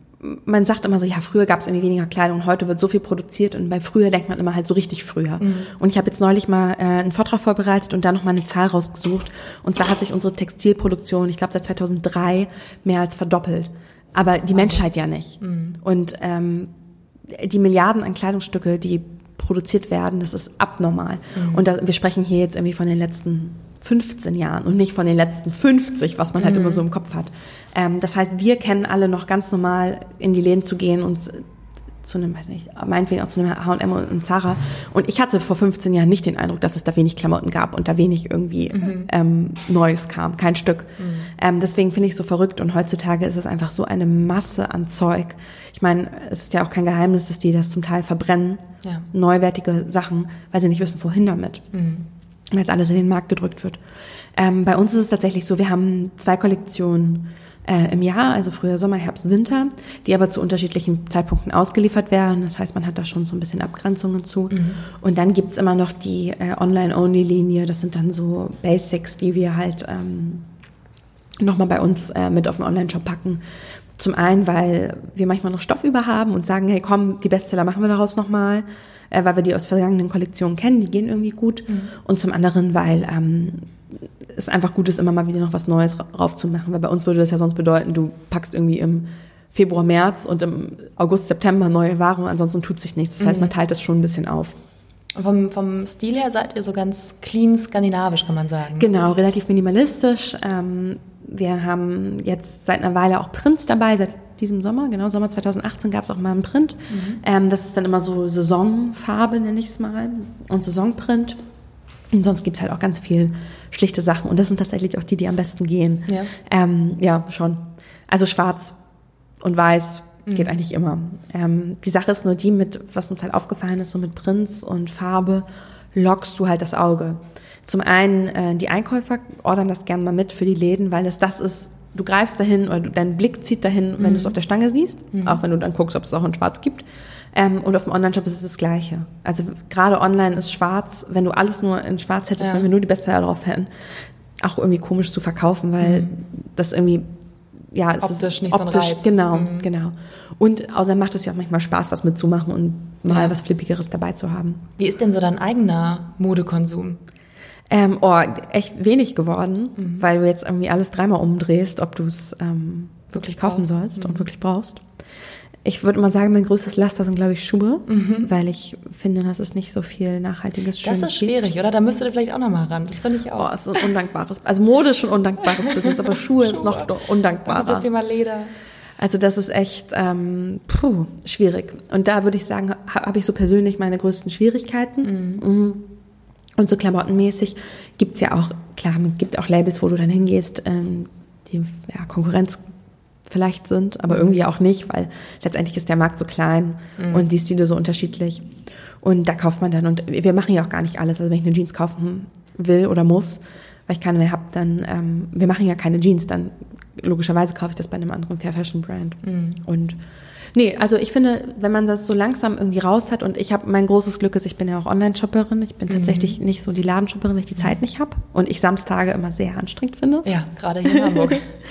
man sagt immer so, ja, früher gab es irgendwie weniger Kleidung, heute wird so viel produziert und bei früher denkt man immer halt so richtig früher. Mhm. Und ich habe jetzt neulich mal äh, einen Vortrag vorbereitet und da nochmal eine Zahl rausgesucht. Und zwar hat sich unsere Textilproduktion, ich glaube seit zweitausenddrei, mehr als verdoppelt. Aber die okay. Menschheit ja nicht. Mhm. Und ähm, die Milliarden an Kleidungsstücke, die produziert werden, das ist abnormal. Mhm. Und da, wir sprechen hier jetzt irgendwie von den letzten fünfzehn Jahren und nicht von den letzten fünfzig, was man halt mhm. immer so im Kopf hat. Ähm, das heißt, wir kennen alle noch ganz normal in die Läden zu gehen und zu einem, weiß nicht, meinetwegen auch zu einem H und M und Zara. Und ich hatte vor fünfzehn Jahren nicht den Eindruck, dass es da wenig Klamotten gab und da wenig irgendwie mhm. ähm, Neues kam, kein Stück. Mhm. Ähm, deswegen finde ich es so verrückt und heutzutage ist es einfach so eine Masse an Zeug. Ich meine, es ist ja auch kein Geheimnis, dass die das zum Teil verbrennen, ja. neuwertige Sachen, weil sie nicht wissen, wohin damit. Mhm. Weil jetzt alles in den Markt gedrückt wird. Ähm, bei uns ist es tatsächlich so, wir haben zwei Kollektionen äh, im Jahr, also Frühjahr, Sommer, Herbst, Winter, die aber zu unterschiedlichen Zeitpunkten ausgeliefert werden. Das heißt, man hat da schon so ein bisschen Abgrenzungen zu. Mhm. Und dann gibt's immer noch die äh, Online-Only-Linie. Das sind dann so Basics, die wir halt ähm, nochmal bei uns äh, mit auf den Online-Shop packen. Zum einen, weil wir manchmal noch Stoff über haben und sagen, hey komm, die Bestseller machen wir daraus nochmal, äh, weil wir die aus vergangenen Kollektionen kennen, die gehen irgendwie gut. Mhm. Und zum anderen, weil ähm, es einfach gut ist, immer mal wieder noch was Neues raufzumachen, weil bei uns würde das ja sonst bedeuten, du packst irgendwie im Februar, März und im August, September neue Ware und ansonsten tut sich nichts. Das heißt, man teilt das schon ein bisschen auf. Vom, vom Stil her seid ihr so ganz clean skandinavisch, kann man sagen. Genau, relativ minimalistisch. Ähm, wir haben jetzt seit einer Weile auch Prints dabei, seit diesem Sommer, genau, Sommer zweitausendachtzehn gab es auch mal einen Print. Mhm. Ähm, das ist dann immer so Saisonfarbe, nenne ich es mal, und Saisonprint. Und sonst gibt's halt auch ganz viel schlichte Sachen. Und das sind tatsächlich auch die, die am besten gehen. Ja, ähm, ja schon. Also schwarz und weiß mhm. geht eigentlich immer. Ähm, die Sache ist nur die, mit was uns halt aufgefallen ist, so mit Prints und Farbe, lockst du halt das Auge. Zum einen, äh, die Einkäufer ordern das gerne mal mit für die Läden, weil es das ist, du greifst dahin oder du, dein Blick zieht dahin, wenn mhm. du es auf der Stange siehst, mhm. auch wenn du dann guckst, ob es auch in Schwarz gibt. Ähm, und auf dem Online-Shop ist es das Gleiche. Also gerade online ist schwarz, wenn du alles nur in schwarz hättest, ja. wenn wir nur die Bestseller drauf hätten, auch irgendwie komisch zu verkaufen, weil mhm. das irgendwie, ja, es optisch ist nicht optisch, so ein Reiz. Genau, mhm. genau. Und außerdem macht es ja auch manchmal Spaß, was mitzumachen und mal ja. was Flippigeres dabei zu haben. Wie ist denn so dein eigener Modekonsum? Ähm, oh, echt wenig geworden, mhm. weil du jetzt irgendwie alles dreimal umdrehst, ob du es ähm, wirklich kaufen brauchst. sollst mhm. und wirklich brauchst. Ich würde mal sagen, mein größtes Laster sind, glaube ich, Schuhe, mhm. weil ich finde, dass es nicht so viel nachhaltiges Schönes Das ist schwierig, gibt. Oder? Da müsst ihr vielleicht auch noch mal ran. Das finde ich auch. Oh, ist so ein undankbares, also Mode ist schon ein undankbares Business, aber Schuhe, Schuhe ist noch undankbarer. Das Thema Leder. Also das ist echt ähm, puh, schwierig. Und da würde ich sagen, ha, habe ich so persönlich meine größten Schwierigkeiten. Mhm. Mhm. Und so klamottenmäßig gibt's ja auch, klar, es gibt auch Labels, wo du dann hingehst, ähm, die ja, Konkurrenz vielleicht sind, aber irgendwie auch nicht, weil letztendlich ist der Markt so klein mhm. und die Stile so unterschiedlich. Und da kauft man dann, und wir machen ja auch gar nicht alles. Also wenn ich eine Jeans kaufen will oder muss, weil ich keine mehr habe, dann, ähm, wir machen ja keine Jeans, dann logischerweise kaufe ich das bei einem anderen Fair Fashion Brand. Mhm. Und nee, also ich finde, wenn man das so langsam irgendwie raus hat, und ich habe, mein großes Glück ist, ich bin ja auch Online-Shopperin, ich bin mhm. tatsächlich nicht so die Ladenshopperin, weil ich die Zeit nicht habe und ich Samstage immer sehr anstrengend finde. Ja, gerade hier in Hamburg.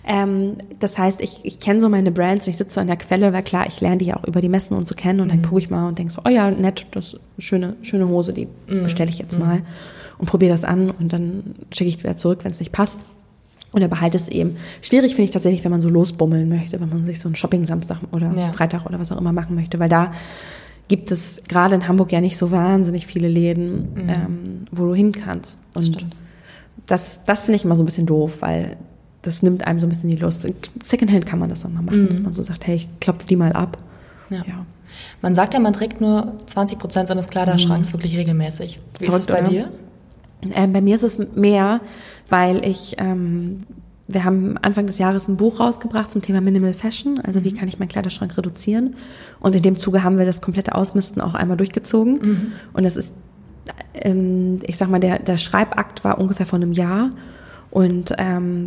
Ähm, das heißt, ich, ich kenne so meine Brands und ich sitze so an der Quelle, weil klar, ich lerne die ja auch über die Messen und so kennen und dann mhm. gucke ich mal und denke so, oh ja, nett, das ist eine schöne, schöne Hose, die mhm. bestelle ich jetzt mal und probiere das an und dann schicke ich wieder zurück, wenn es nicht passt. Oder behalte es eben. Schwierig finde ich tatsächlich, wenn man so losbummeln möchte, wenn man sich so einen Shopping-Samstag oder ja. Freitag oder was auch immer machen möchte, weil da gibt es gerade in Hamburg ja nicht so wahnsinnig viele Läden, mhm. ähm, wo du hin kannst. Und Stimmt. das, das finde ich immer so ein bisschen doof, weil das nimmt einem so ein bisschen die Lust. Secondhand kann man das dann mal machen, mhm. dass man so sagt, hey, ich klopfe die mal ab. Ja. ja. Man sagt ja, man trägt nur zwanzig Prozent seines Kleiderschranks mhm. wirklich regelmäßig. Wie Verrückt, ist es bei oder? dir? Äh, bei mir ist es mehr, weil ich, ähm, wir haben Anfang des Jahres ein Buch rausgebracht zum Thema Minimal Fashion, also wie kann ich meinen Kleiderschrank reduzieren. Und in dem Zuge haben wir das komplette Ausmisten auch einmal durchgezogen. Mhm. Und das ist, ähm, ich sag mal, der, der Schreibakt war ungefähr vor einem Jahr und ähm,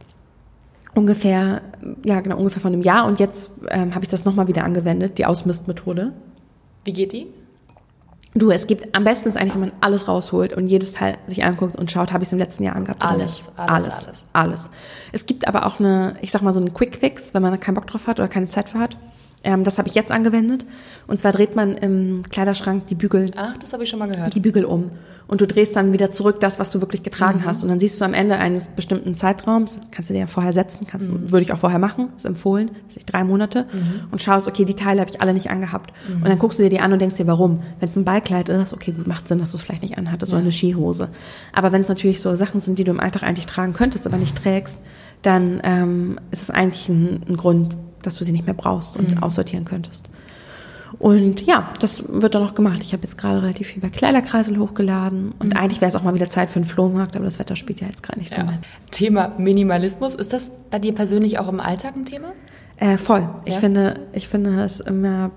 ungefähr, ja genau, ungefähr vor einem Jahr. Und jetzt ähm, habe ich das nochmal wieder angewendet, die Ausmistmethode. Wie geht die? Du, es gibt, am besten ist eigentlich, wenn man alles rausholt und jedes Teil sich anguckt und schaut, habe ich es im letzten Jahr angehabt oder alles, nicht. Alles, alles, alles, alles. Es gibt aber auch eine, ich sag mal so einen Quick-Fix, wenn man keinen Bock drauf hat oder keine Zeit für hat. Ähm, das habe ich jetzt angewendet. Und zwar dreht man im Kleiderschrank die Bügel. Ach, das habe ich schon mal gehört. Die Bügel um. Und du drehst dann wieder zurück das, was du wirklich getragen mhm. hast. Und dann siehst du am Ende eines bestimmten Zeitraums, kannst du dir ja vorher setzen, kannst, mhm. würde ich auch vorher machen, ist empfohlen, das ist drei Monate. Mhm. Und schaust, okay, die Teile habe ich alle nicht angehabt. Mhm. Und dann guckst du dir die an und denkst dir, warum? Wenn es ein Ballkleid ist, okay, gut, macht Sinn, dass du es vielleicht nicht anhattest, ja. oder eine Skihose. Aber wenn es natürlich so Sachen sind, die du im Alltag eigentlich tragen könntest, aber nicht trägst, dann ähm, ist es eigentlich ein, ein Grund, dass du sie nicht mehr brauchst und mhm. aussortieren könntest. Und ja, das wird dann noch gemacht. Ich habe jetzt gerade relativ viel bei Kleiderkreisel hochgeladen und mhm. eigentlich wäre es auch mal wieder Zeit für einen Flohmarkt, aber das Wetter spielt ja jetzt gerade nicht so ja. mit. Thema Minimalismus, ist das bei dir persönlich auch im Alltag ein Thema? Äh, voll. Ja? Ich finde, ich finde es immer,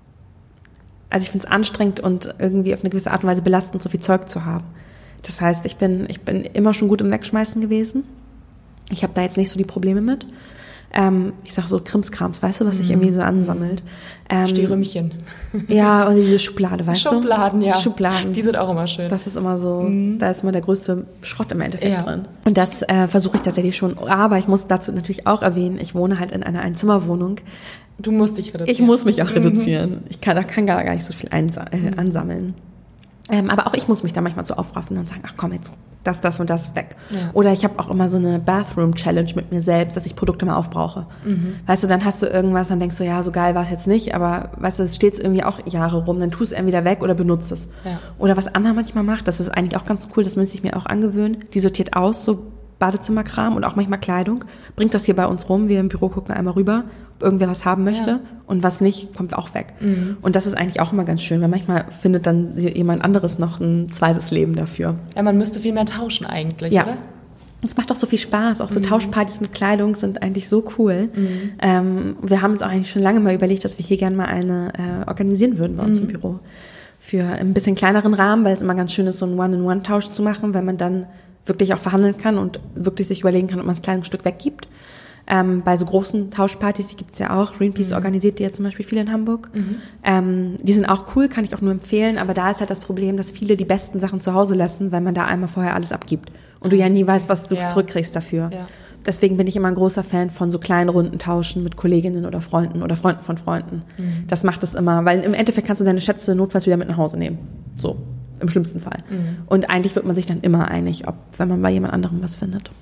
also ich finde es anstrengend und irgendwie auf eine gewisse Art und Weise belastend, so viel Zeug zu haben. Das heißt, ich bin, ich bin immer schon gut im Wegschmeißen gewesen. Ich habe da jetzt nicht so die Probleme mit. Ähm, ich sag so Krimskrams, weißt du, was sich irgendwie so ansammelt. Ähm, Stehrümchen. Ja, und diese Schublade, weißt Schubladen, du? Schubladen, ja. Schubladen. Die sind auch immer schön. Das ist immer so, mhm. da ist immer der größte Schrott im Endeffekt ja. drin. Und das äh, versuche ich tatsächlich schon. Aber ich muss dazu natürlich auch erwähnen, ich wohne halt in einer Einzimmerwohnung. Du musst dich reduzieren. Ich muss mich auch reduzieren. Mhm. Ich kann, da kann gar, gar nicht so viel einsa- äh, ansammeln. Ähm, aber auch ich muss mich da manchmal so aufraffen und sagen, ach komm, jetzt das, das und das weg. Ja. Oder ich habe auch immer so eine Bathroom-Challenge mit mir selbst, dass ich Produkte mal aufbrauche. Mhm. Weißt du, dann hast du irgendwas, dann denkst du, ja, so geil war es jetzt nicht, aber weißt du, es steht irgendwie auch Jahre rum, dann tu es entweder weg oder benutze es. Ja. Oder was Anna manchmal macht, das ist eigentlich auch ganz cool, das müsste ich mir auch angewöhnen, die sortiert aus, so Badezimmerkram und auch manchmal Kleidung, bringt das hier bei uns rum, wir im Büro gucken einmal rüber, ob irgendwer was haben möchte ja. und was nicht, kommt auch weg. Mhm. Und das ist eigentlich auch immer ganz schön, weil manchmal findet dann jemand anderes noch ein zweites Leben dafür. Ja, man müsste viel mehr tauschen eigentlich, ja. oder? Es macht auch so viel Spaß, auch so mhm. Tauschpartys mit Kleidung sind eigentlich so cool. Mhm. Ähm, wir haben uns auch eigentlich schon lange mal überlegt, dass wir hier gerne mal eine äh, organisieren würden bei uns mhm. im Büro. Für ein bisschen kleineren Rahmen, weil es immer ganz schön ist, so einen One-in-One-Tausch zu machen, weil man dann wirklich auch verhandeln kann und wirklich sich überlegen kann, ob man das kleine Stück weggibt. Ähm, bei so großen Tauschpartys, die gibt's ja auch. Greenpeace mhm. organisiert die ja zum Beispiel viel in Hamburg. Mhm. Ähm, die sind auch cool, kann ich auch nur empfehlen, aber da ist halt das Problem, dass viele die besten Sachen zu Hause lassen, weil man da einmal vorher alles abgibt. Und du ja nie weißt, was du ja. zurückkriegst dafür. Ja. Deswegen bin ich immer ein großer Fan von so kleinen runden Tauschen mit Kolleginnen oder Freunden oder Freunden von Freunden. Mhm. Das macht es immer, weil im Endeffekt kannst du deine Schätze notfalls wieder mit nach Hause nehmen. So. Im schlimmsten Fall. Mhm. Und eigentlich wird man sich dann immer einig, ob, wenn man bei jemand anderem was findet.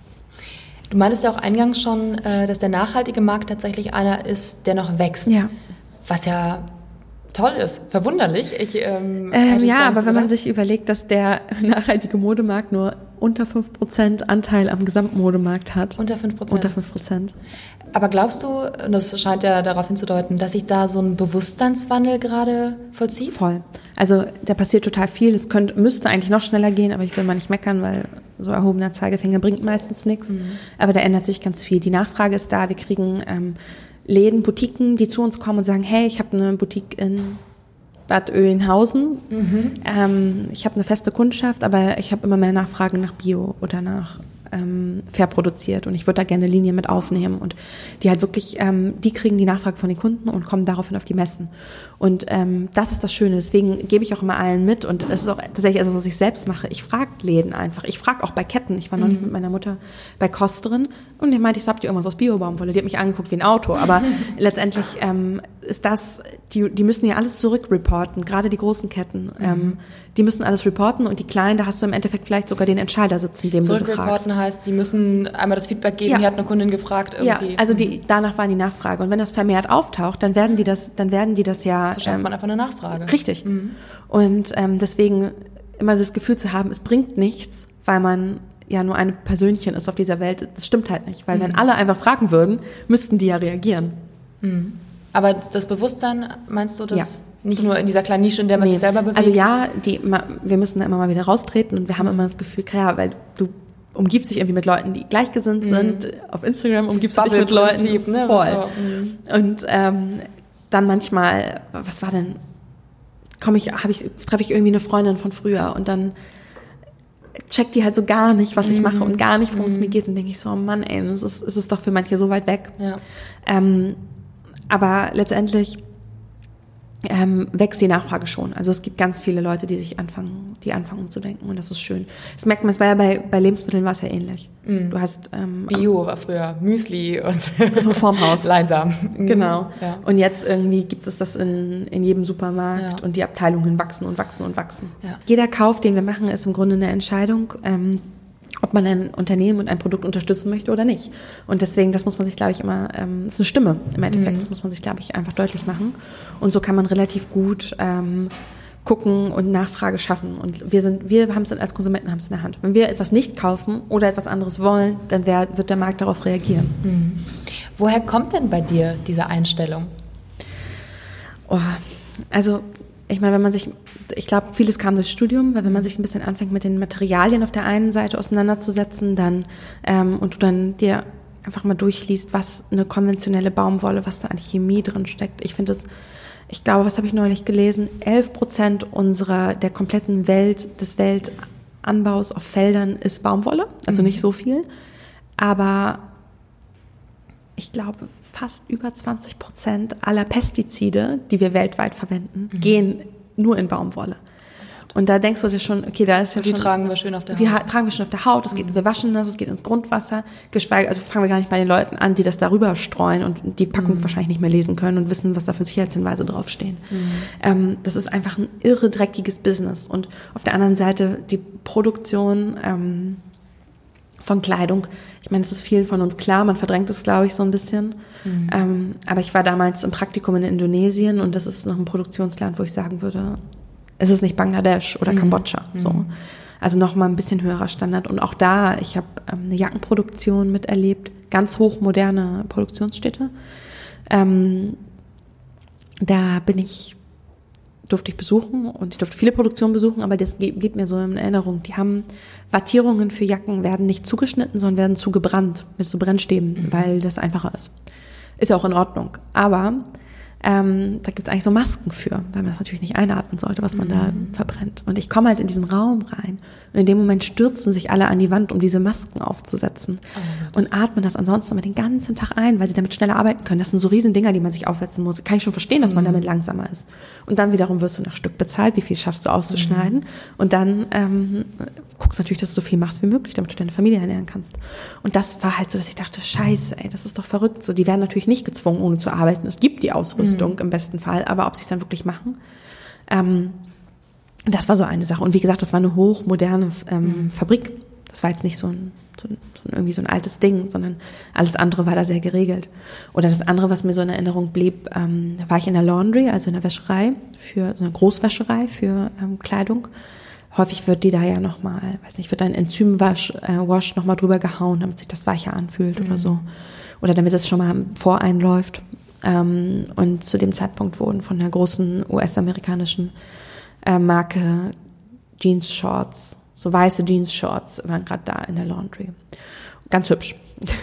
Du meintest ja auch eingangs schon, dass der nachhaltige Markt tatsächlich einer ist, der noch wächst. Ja. Was ja toll ist, verwunderlich. Ich, ähm, ähm, ja, aber wenn man sich überlegt, dass der nachhaltige Modemarkt nur unter fünf Prozent Anteil am Gesamtmodemarkt hat. Unter fünf Prozent? Unter fünf Prozent. Aber glaubst du, und das scheint ja darauf hinzudeuten, dass sich da so ein Bewusstseinswandel gerade vollzieht? Voll. Also da passiert total viel. Es könnte, müsste eigentlich noch schneller gehen, aber ich will mal nicht meckern, weil so erhobener Zeigefinger bringt meistens nichts. Mhm. Aber da ändert sich ganz viel. Die Nachfrage ist da. Wir kriegen ähm, Läden, Boutiquen, die zu uns kommen und sagen, hey, ich habe eine Boutique in Bad Oeynhausen. Mhm. Ähm, ich habe eine feste Kundschaft, aber ich habe immer mehr Nachfragen nach Bio oder nach ähm, fair produziert und ich würde da gerne Linien mit aufnehmen und die halt wirklich, ähm, die kriegen die Nachfrage von den Kunden und kommen daraufhin auf die Messen. Und ähm, das ist das Schöne, deswegen gebe ich auch immer allen mit und es ist auch tatsächlich etwas, was ich selbst mache. Ich frage Läden einfach, ich frage auch bei Ketten. Ich war noch nicht mit meiner Mutter bei Kost drin, Und dann meinte ich so, habt ihr irgendwas aus Bio-Baumwolle? Die hat mich angeguckt wie ein Auto. Aber letztendlich ähm, ist das, die, die müssen ja alles zurückreporten, gerade die großen Ketten. Mhm. Ähm, die müssen alles reporten und die Kleinen, da hast du im Endeffekt vielleicht sogar den Entscheider sitzen, dem du befragst. Zurückreporten heißt, die müssen einmal das Feedback geben, ja. hier hat eine Kundin gefragt irgendwie. Ja, also die, danach war die Nachfrage. Und wenn das vermehrt auftaucht, dann werden die das, dann werden die das ja... So schafft ähm, man einfach eine Nachfrage. Richtig. Mhm. Und ähm, deswegen immer das Gefühl zu haben, es bringt nichts, weil man ja nur ein Persönchen ist auf dieser Welt, das stimmt halt nicht. Weil mhm. wenn alle einfach fragen würden, müssten die ja reagieren. Mhm. Aber das Bewusstsein, meinst du, das ja. nicht das nur in dieser kleinen Nische, in der man nee. sich selber bewegt? Also ja, die, wir müssen da immer mal wieder raustreten und wir haben immer das Gefühl, ja, weil du umgibst dich irgendwie mit Leuten, die gleichgesinnt mhm. sind. Auf Instagram umgibst du dich mit Leuten ne, voll. So. Mhm. Und ähm, dann manchmal, was war denn, komm ich, habe ich, treffe ich irgendwie eine Freundin von früher und dann checkt die halt so gar nicht, was ich mache und gar nicht, worum mm. es mir geht. Und denke ich so, oh Mann, ey, es ist, es ist doch für manche so weit weg. Ja. Ähm, aber letztendlich ähm, wächst die Nachfrage schon. Also es gibt ganz viele Leute, die sich anfangen, die anfangen umzudenken und das ist schön. Das merkt man, es war ja bei, bei Lebensmitteln war es ja ähnlich. Mm. Du hast ähm, Bio war früher Müsli und vorm Haus. Leinsamen. Genau. Ja. Und jetzt irgendwie gibt es das in, in jedem Supermarkt ja. und die Abteilungen wachsen und wachsen und wachsen. Ja. Jeder Kauf, den wir machen, ist im Grunde eine Entscheidung, ähm, ob man ein Unternehmen und ein Produkt unterstützen möchte oder nicht. Und deswegen, das muss man sich, glaube ich, immer, ähm, das ist eine Stimme im Endeffekt, mhm. das muss man sich, glaube ich, einfach deutlich machen. Und so kann man relativ gut ähm, gucken und Nachfrage schaffen. Und wir sind, wir haben es als Konsumenten haben es in der Hand. Wenn wir etwas nicht kaufen oder etwas anderes wollen, dann wär, wird der Markt darauf reagieren. Mhm. Woher kommt denn bei dir diese Einstellung? Oh, also ich meine, wenn man sich, ich glaube, vieles kam durchs Studium, weil wenn man sich ein bisschen anfängt, mit den Materialien auf der einen Seite auseinanderzusetzen, dann ähm, und du dann dir einfach mal durchliest, was eine konventionelle Baumwolle, was da an Chemie drin steckt. Ich finde es, ich glaube, was habe ich neulich gelesen? elf Prozent unserer, der kompletten Welt, des Weltanbaus auf Feldern ist Baumwolle, also mhm. nicht so viel, aber ich glaube, fast über zwanzig Prozent aller Pestizide, die wir weltweit verwenden, mhm. gehen nur in Baumwolle. Und da denkst du dir schon, okay, da ist ja und die schon... tragen wir schön auf der Haut. Die ha- tragen wir schon auf der Haut, es geht, mhm. wir waschen das, es geht ins Grundwasser, geschweige, also fangen wir gar nicht bei den Leuten an, die das darüber streuen und die Packung mhm. wahrscheinlich nicht mehr lesen können und wissen, was da für Sicherheitshinweise draufstehen. Mhm. Ähm, das ist einfach ein irre dreckiges Business. Und auf der anderen Seite die Produktion ähm, von Kleidung, ich meine, es ist vielen von uns klar, man verdrängt es, glaube ich, so ein bisschen. Mhm. Ähm, aber ich war damals im Praktikum in Indonesien und das ist noch ein Produktionsland, wo ich sagen würde, es ist nicht Bangladesch oder mhm. Kambodscha. So. Mhm. Also noch mal ein bisschen höherer Standard. Und auch da, ich habe ähm, eine Jackenproduktion miterlebt, ganz hochmoderne Produktionsstätte. Ähm, da bin ich, durfte ich besuchen und ich durfte viele Produktionen besuchen, aber das blieb mir so in Erinnerung. Die haben Wattierungen für Jacken, werden nicht zugeschnitten, sondern werden zugebrannt mit so Brennstäben, mhm. weil das einfacher ist. Ist ja auch in Ordnung. Aber Ähm, da gibt's eigentlich so Masken für, weil man das natürlich nicht einatmen sollte, was man mhm. da verbrennt. Und ich komme halt in diesen Raum rein und in dem Moment stürzen sich alle an die Wand, um diese Masken aufzusetzen oh. und atmen das ansonsten immer den ganzen Tag ein, weil sie damit schneller arbeiten können. Das sind so riesen Dinger, die man sich aufsetzen muss. Kann ich schon verstehen, dass man mhm. damit langsamer ist. Und dann wiederum wirst du nach Stück bezahlt, wie viel schaffst du auszuschneiden. Mhm. Und dann ähm, guckst du natürlich, dass du so viel machst wie möglich, damit du deine Familie ernähren kannst. Und das war halt so, dass ich dachte, scheiße, ey, das ist doch verrückt. So, die werden natürlich nicht gezwungen, ohne zu arbeiten. Es gibt die Ausrüstung. Mhm. im besten Fall, aber ob sie es dann wirklich machen, ähm, das war so eine Sache. Und wie gesagt, das war eine hochmoderne ähm, mhm. Fabrik. Das war jetzt nicht so ein, so ein, so ein irgendwie so ein altes Ding, sondern alles andere war da sehr geregelt. Oder das andere, was mir so in Erinnerung blieb, ähm, da war ich in der Laundry, also in der Wäscherei, für so eine Großwäscherei für ähm, Kleidung. Häufig wird die da ja nochmal, weiß nicht, wird ein Enzymwasch äh, Wash nochmal drüber gehauen, damit sich das weicher anfühlt mhm. oder so. Oder damit es schon mal voreinläuft. Ähm, und zu dem Zeitpunkt wurden von der großen U S-amerikanischen äh, Marke Jeans-Shorts, so weiße Jeans-Shorts, waren gerade da in der Laundry. Ganz hübsch.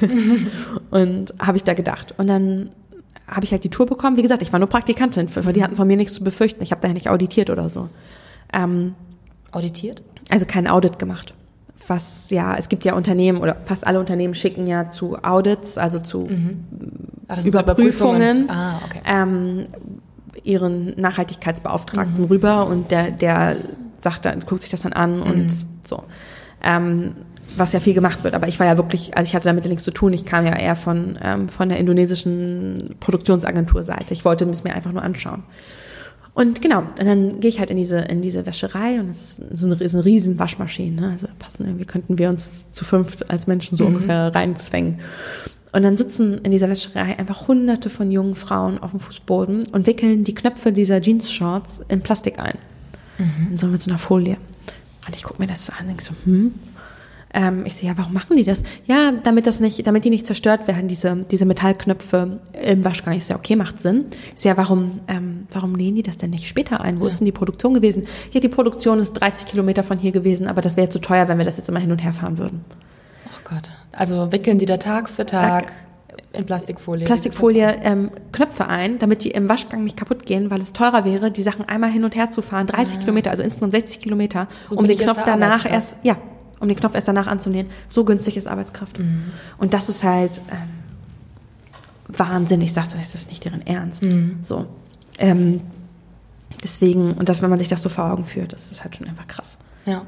Und habe ich da gedacht. Und dann habe ich halt die Tour bekommen. Wie gesagt, ich war nur Praktikantin, weil die hatten von mir nichts zu befürchten. Ich habe da ja nicht auditiert oder so. Ähm, auditiert? Also kein Audit gemacht. Was ja, es gibt ja Unternehmen oder fast alle Unternehmen schicken ja zu Audits, also zu mhm. Ach, Überprüfungen, ah, okay. ähm, ihren Nachhaltigkeitsbeauftragten mhm. rüber und der, der sagt dann, guckt sich das dann an und mhm. so. Ähm, was ja viel gemacht wird. Aber ich war ja wirklich, also ich hatte damit ja nichts zu tun. Ich kam ja eher von, ähm, von der indonesischen Produktionsagenturseite. Ich wollte es mir einfach nur anschauen. Und genau, und dann gehe ich halt in diese in diese Wäscherei und es ist eine, ist eine riesen Waschmaschine. Ne? Also passen irgendwie könnten wir uns zu fünft als Menschen so mhm. ungefähr reinzwängen. Und dann sitzen in dieser Wäscherei einfach hunderte von jungen Frauen auf dem Fußboden und wickeln die Knöpfe dieser Jeans-Shorts in Plastik ein. Mhm. Und so mit so einer Folie. Und ich gucke mir das so an und denke so, hm. Ähm, ich sehe, ja, warum machen die das? Ja, damit das nicht, damit die nicht zerstört werden, diese, diese Metallknöpfe im Waschgang. Ich sehe, ja, okay, macht Sinn. Ich sehe, ja, warum, ähm, warum nähen die das denn nicht später ein? Wo ja. ist denn die Produktion gewesen? Ja, die Produktion ist dreißig Kilometer von hier gewesen, aber das wäre zu teuer, wenn wir das jetzt immer hin und her fahren würden. Oh Gott. Also wickeln die da Tag für Tag in Plastikfolie? Plastikfolie, ähm, Knöpfe ein, damit die im Waschgang nicht kaputt gehen, weil es teurer wäre, die Sachen einmal hin und her zu fahren, dreißig ah. Kilometer, also insgesamt sechzig Kilometer, so um den Knopf danach erst, ja, um den Knopf erst danach anzunähen. So günstig ist Arbeitskraft. Mhm. Und das ist halt ähm, wahnsinnig, sagst du, das ist nicht deren Ernst. Mhm. So. Ähm, deswegen, und das, wenn man sich das so vor Augen führt, das ist halt schon einfach krass. Ja.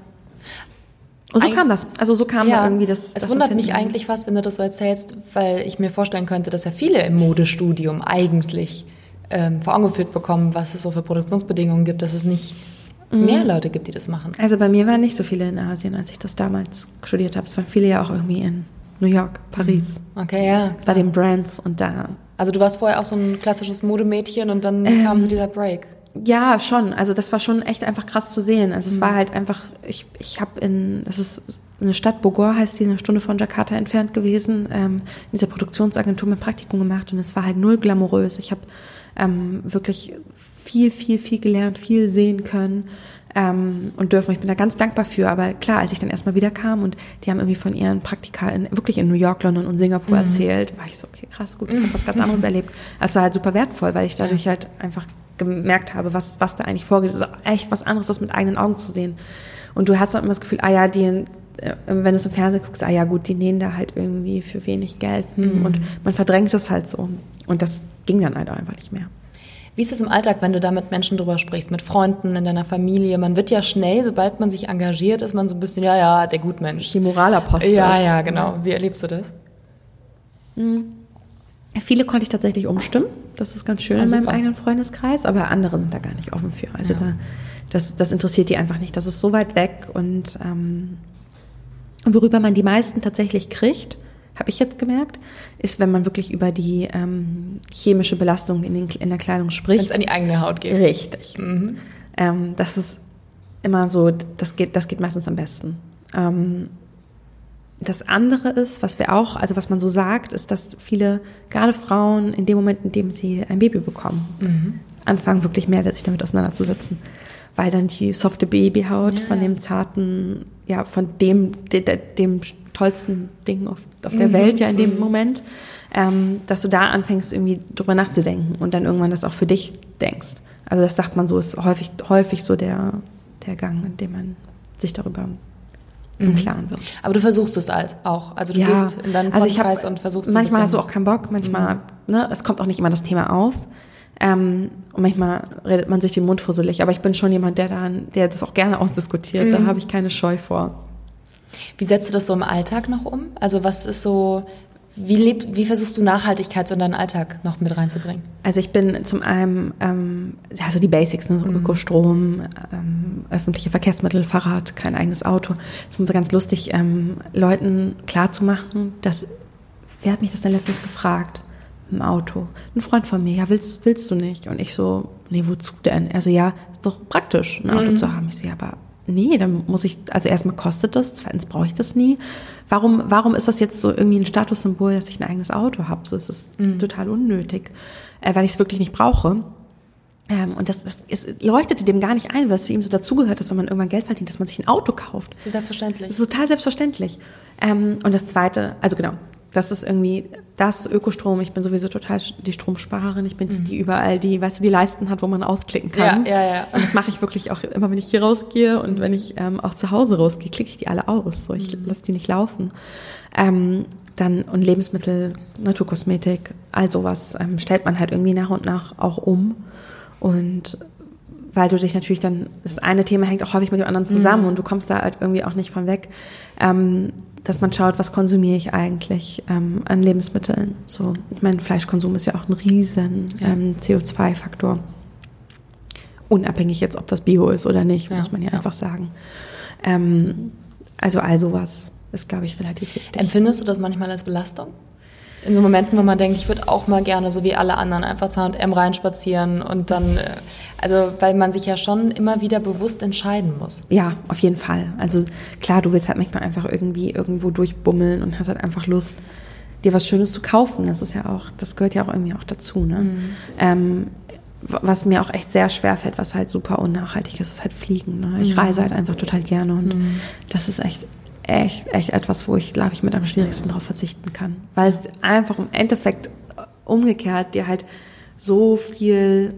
Und so Eig- kam das. Also so kam ja, da irgendwie das. Es das wundert Empfinden. mich eigentlich fast, wenn du das so erzählst, weil ich mir vorstellen könnte, dass ja viele im Modestudium eigentlich ähm, vor Augen geführt bekommen, was es so für Produktionsbedingungen gibt, dass es nicht mehr Leute gibt, die das machen. Also bei mir waren nicht so viele in Asien, als ich das damals studiert habe. Es waren viele ja auch irgendwie in New York, Paris. Okay, ja. Klar. Bei den Brands und da. Also du warst vorher auch so ein klassisches Modemädchen und dann ähm, kam so dieser Break. Ja, schon. Also das war schon echt einfach krass zu sehen. Also es mhm. war halt einfach, ich, ich habe in, das ist eine Stadt, Bogor heißt die, eine Stunde von Jakarta entfernt gewesen, ähm, in dieser Produktionsagentur mein Praktikum gemacht und es war halt null glamourös. Ich habe ähm, wirklich viel, viel, viel gelernt, viel sehen können ähm, und dürfen. Ich bin da ganz dankbar für. Aber klar, als ich dann erstmal wieder kam und die haben irgendwie von ihren Praktika in, wirklich in New York, London und Singapur mhm. erzählt, war ich so, okay, krass, gut, ich habe was ganz anderes erlebt. Also war halt super wertvoll, weil ich dadurch ja. halt einfach gemerkt habe, was, was da eigentlich vorgeht. Es ist echt was anderes, das mit eigenen Augen zu sehen. Und du hast dann immer das Gefühl, ah ja, die, äh, wenn du es im Fernsehen guckst, ah ja gut, die nähen da halt irgendwie für wenig Geld. Mhm. Und man verdrängt das halt so. Und das ging dann halt einfach nicht mehr. Wie ist es im Alltag, wenn du da mit Menschen drüber sprichst, mit Freunden, in deiner Familie? Man wird ja schnell, sobald man sich engagiert, ist man so ein bisschen, ja, ja, der Gutmensch. Die Moralapostel. Ja, ja, genau. Wie erlebst du das? Mhm. Viele konnte ich tatsächlich umstimmen. Das ist ganz schön ah, in meinem eigenen Freundeskreis, aber andere sind da gar nicht offen für. Also ja. da, das, das interessiert die einfach nicht. Das ist so weit weg. Und ähm, worüber man die meisten tatsächlich kriegt, habe ich jetzt gemerkt, ist, wenn man wirklich über die ähm, chemische Belastung in, den, in der Kleidung spricht. Wenn es an die eigene Haut geht. Richtig. Mhm. Ähm, das ist immer so, das geht, das geht meistens am besten. Ähm, Das andere ist, was wir auch, also was man so sagt, ist, dass viele, gerade Frauen, in dem Moment, in dem sie ein Baby bekommen, mhm. anfangen wirklich mehr sich damit auseinanderzusetzen. Weil dann die softe Babyhaut ja. von dem zarten, ja, von dem, de, de, dem tollsten Ding auf, auf der mhm. Welt ja in dem mhm. Moment, ähm, dass du da anfängst, irgendwie drüber nachzudenken und dann irgendwann das auch für dich denkst. Also das sagt man so, ist häufig, häufig so der, der Gang, in dem man sich darüber im Klaren wird. Aber du versuchst es als auch. Also du ja. gehst in deinen Freundeskreis also und versuchst es. Manchmal hast du auch keinen Bock, manchmal, mhm. ne, es kommt auch nicht immer das Thema auf. Ähm, und manchmal redet man sich den Mund fusselig. Aber ich bin schon jemand, der dann, der das auch gerne ausdiskutiert. Mhm. Da habe ich keine Scheu vor. Wie setzt du das so im Alltag noch um? Also was ist so, wie lebt, wie versuchst du Nachhaltigkeit so in deinen Alltag noch mit reinzubringen? Also ich bin zum einen, ähm, ja, so die Basics, ne, so mhm. Ökostrom, ähm, öffentliche Verkehrsmittel, Fahrrad, kein eigenes Auto. Das ist ganz lustig, ähm, Leuten klarzumachen, dass, wer hat mich das denn letztens gefragt? Im Auto. Ein Freund von mir, ja, willst, willst du nicht? Und ich so, nee, wozu denn? Er so, ja, ist doch praktisch, ein Auto mhm. zu haben. Ich so, ja, aber nee, dann muss ich, also erstmal kostet das, zweitens brauche ich das nie. Warum, warum ist das jetzt so irgendwie ein Statussymbol, dass ich ein eigenes Auto habe? So ist es mhm. total unnötig, äh, weil ich es wirklich nicht brauche. Ähm, und das, das es leuchtete dem gar nicht ein, weil es für ihn so dazugehört, dass wenn man irgendwann Geld verdient, dass man sich ein Auto kauft. Das ist selbstverständlich. Das ist total selbstverständlich. Ähm, und das Zweite, also genau, das ist irgendwie das Ökostrom. Ich bin sowieso total die Stromsparerin. Ich bin die, die überall die, weißt du, die Leisten hat, wo man ausklicken kann. Ja, ja, ja. Und das mache ich wirklich auch immer, wenn ich hier rausgehe und wenn ich ähm, auch zu Hause rausgehe, klicke ich die alle aus. So, ich mhm. lasse die nicht laufen. Ähm, dann und Lebensmittel, Naturkosmetik, all sowas ähm, stellt man halt irgendwie nach und nach auch um. Und weil du dich natürlich dann, das eine Thema hängt auch häufig mit dem anderen zusammen mhm. und du kommst da halt irgendwie auch nicht von weg, ähm, dass man schaut, was konsumiere ich eigentlich ähm, an Lebensmitteln. So, ich meine, Fleischkonsum ist ja auch ein riesen ja. ähm, C O zwei Faktor. Unabhängig jetzt, ob das Bio ist oder nicht, ja. muss man ja, ja einfach sagen. Ähm, also all sowas ist, glaube ich, relativ wichtig. Empfindest du das manchmal als Belastung? In so Momenten, wo man denkt, ich würde auch mal gerne, so wie alle anderen, einfach zu H und M reinspazieren und dann, also weil man sich ja schon immer wieder bewusst entscheiden muss. Ja, auf jeden Fall. Also klar, du willst halt manchmal einfach irgendwie irgendwo durchbummeln und hast halt einfach Lust, dir was Schönes zu kaufen. Das ist ja auch, das gehört ja auch irgendwie auch dazu, ne? Mhm. Ähm, was mir auch echt sehr schwer fällt, was halt super unnachhaltig ist, ist halt Fliegen. Ne? Ich mhm. reise halt einfach total gerne und mhm. das ist echt echt, echt etwas, wo ich, glaube ich, mit am schwierigsten drauf verzichten kann. Weil es einfach im Endeffekt umgekehrt dir halt so viel,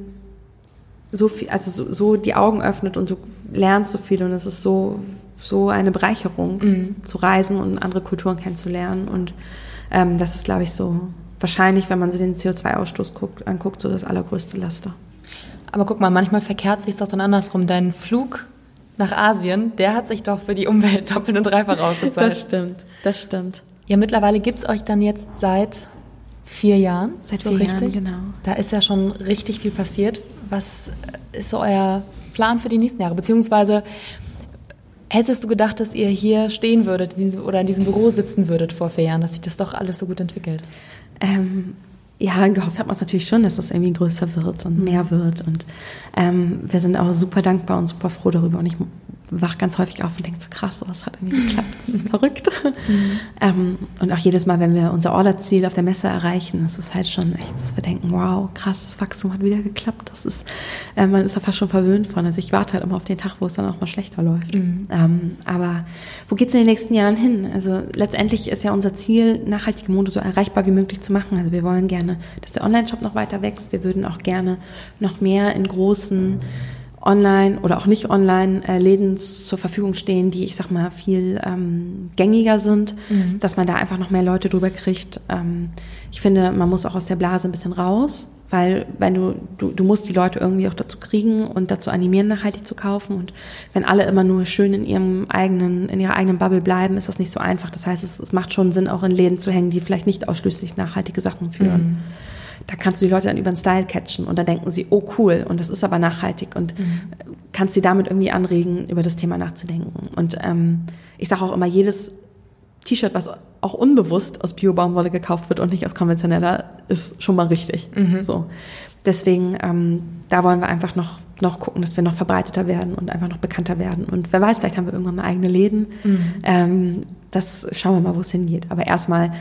so viel, also so, so die Augen öffnet und du lernst so viel und es ist so, so eine Bereicherung, mhm. zu reisen und andere Kulturen kennenzulernen und ähm, das ist, glaube ich, so wahrscheinlich, wenn man sich den C O zwei Ausstoß guckt, anguckt, so das allergrößte Laster. Aber guck mal, manchmal verkehrt sich doch dann andersrum. Dein Flug nach Asien, der hat sich doch für die Umwelt doppelt und dreifach ausgezahlt. Das stimmt, das stimmt. Ja, mittlerweile gibt's euch dann jetzt seit vier Jahren. Seit so vier richtig? Jahren, genau. Da ist ja schon richtig viel passiert. Was ist so euer Plan für die nächsten Jahre? Beziehungsweise hättest du gedacht, dass ihr hier stehen würdet oder in diesem Büro sitzen würdet vor vier Jahren, dass sich das doch alles so gut entwickelt? Ähm, ja, gehofft hat man es natürlich schon, dass das irgendwie größer wird und mehr wird. Und ähm, wir sind auch super dankbar und super froh darüber. Und ich wach ganz häufig auf und denke so, krass, oh, es hat irgendwie geklappt, das ist verrückt. Mhm. ähm, und auch jedes Mal, wenn wir unser Orderziel auf der Messe erreichen, ist es halt schon echt, dass wir denken, wow, krass, das Wachstum hat wieder geklappt. Das ist, äh, man ist da fast schon verwöhnt von. Also ich warte halt immer auf den Tag, wo es dann auch mal schlechter läuft. Mhm. Ähm, aber wo geht's in den nächsten Jahren hin? Also letztendlich ist ja unser Ziel, nachhaltige Mode so erreichbar wie möglich zu machen. Also wir wollen gerne, dass der Online-Shop noch weiter wächst. Wir würden auch gerne noch mehr in großen online oder auch nicht online äh, Läden zur Verfügung stehen, die, ich sag mal, viel ähm, gängiger sind, mhm. dass man da einfach noch mehr Leute drüber kriegt. Ähm, ich finde, man muss auch aus der Blase ein bisschen raus, weil wenn du, du, du musst die Leute irgendwie auch dazu kriegen und dazu animieren, nachhaltig zu kaufen. Und wenn alle immer nur schön in ihrem eigenen, in ihrer eigenen Bubble bleiben, ist das nicht so einfach. Das heißt, es, es macht schon Sinn, auch in Läden zu hängen, die vielleicht nicht ausschließlich nachhaltige Sachen führen. Mhm. Da kannst du die Leute dann über den Style catchen und dann denken sie, oh cool, und das ist aber nachhaltig und mhm. kannst sie damit irgendwie anregen, über das Thema nachzudenken. Und ähm, ich sage auch immer, jedes T-Shirt, was auch unbewusst aus Bio-Baumwolle gekauft wird und nicht aus konventioneller, ist schon mal richtig. Mhm. So. Deswegen, ähm, da wollen wir einfach noch, noch gucken, dass wir noch verbreiteter werden und einfach noch bekannter werden. Und wer weiß, vielleicht haben wir irgendwann mal eigene Läden. Mhm. Ähm, das schauen wir mal, wo es hingeht. Aber erstmal,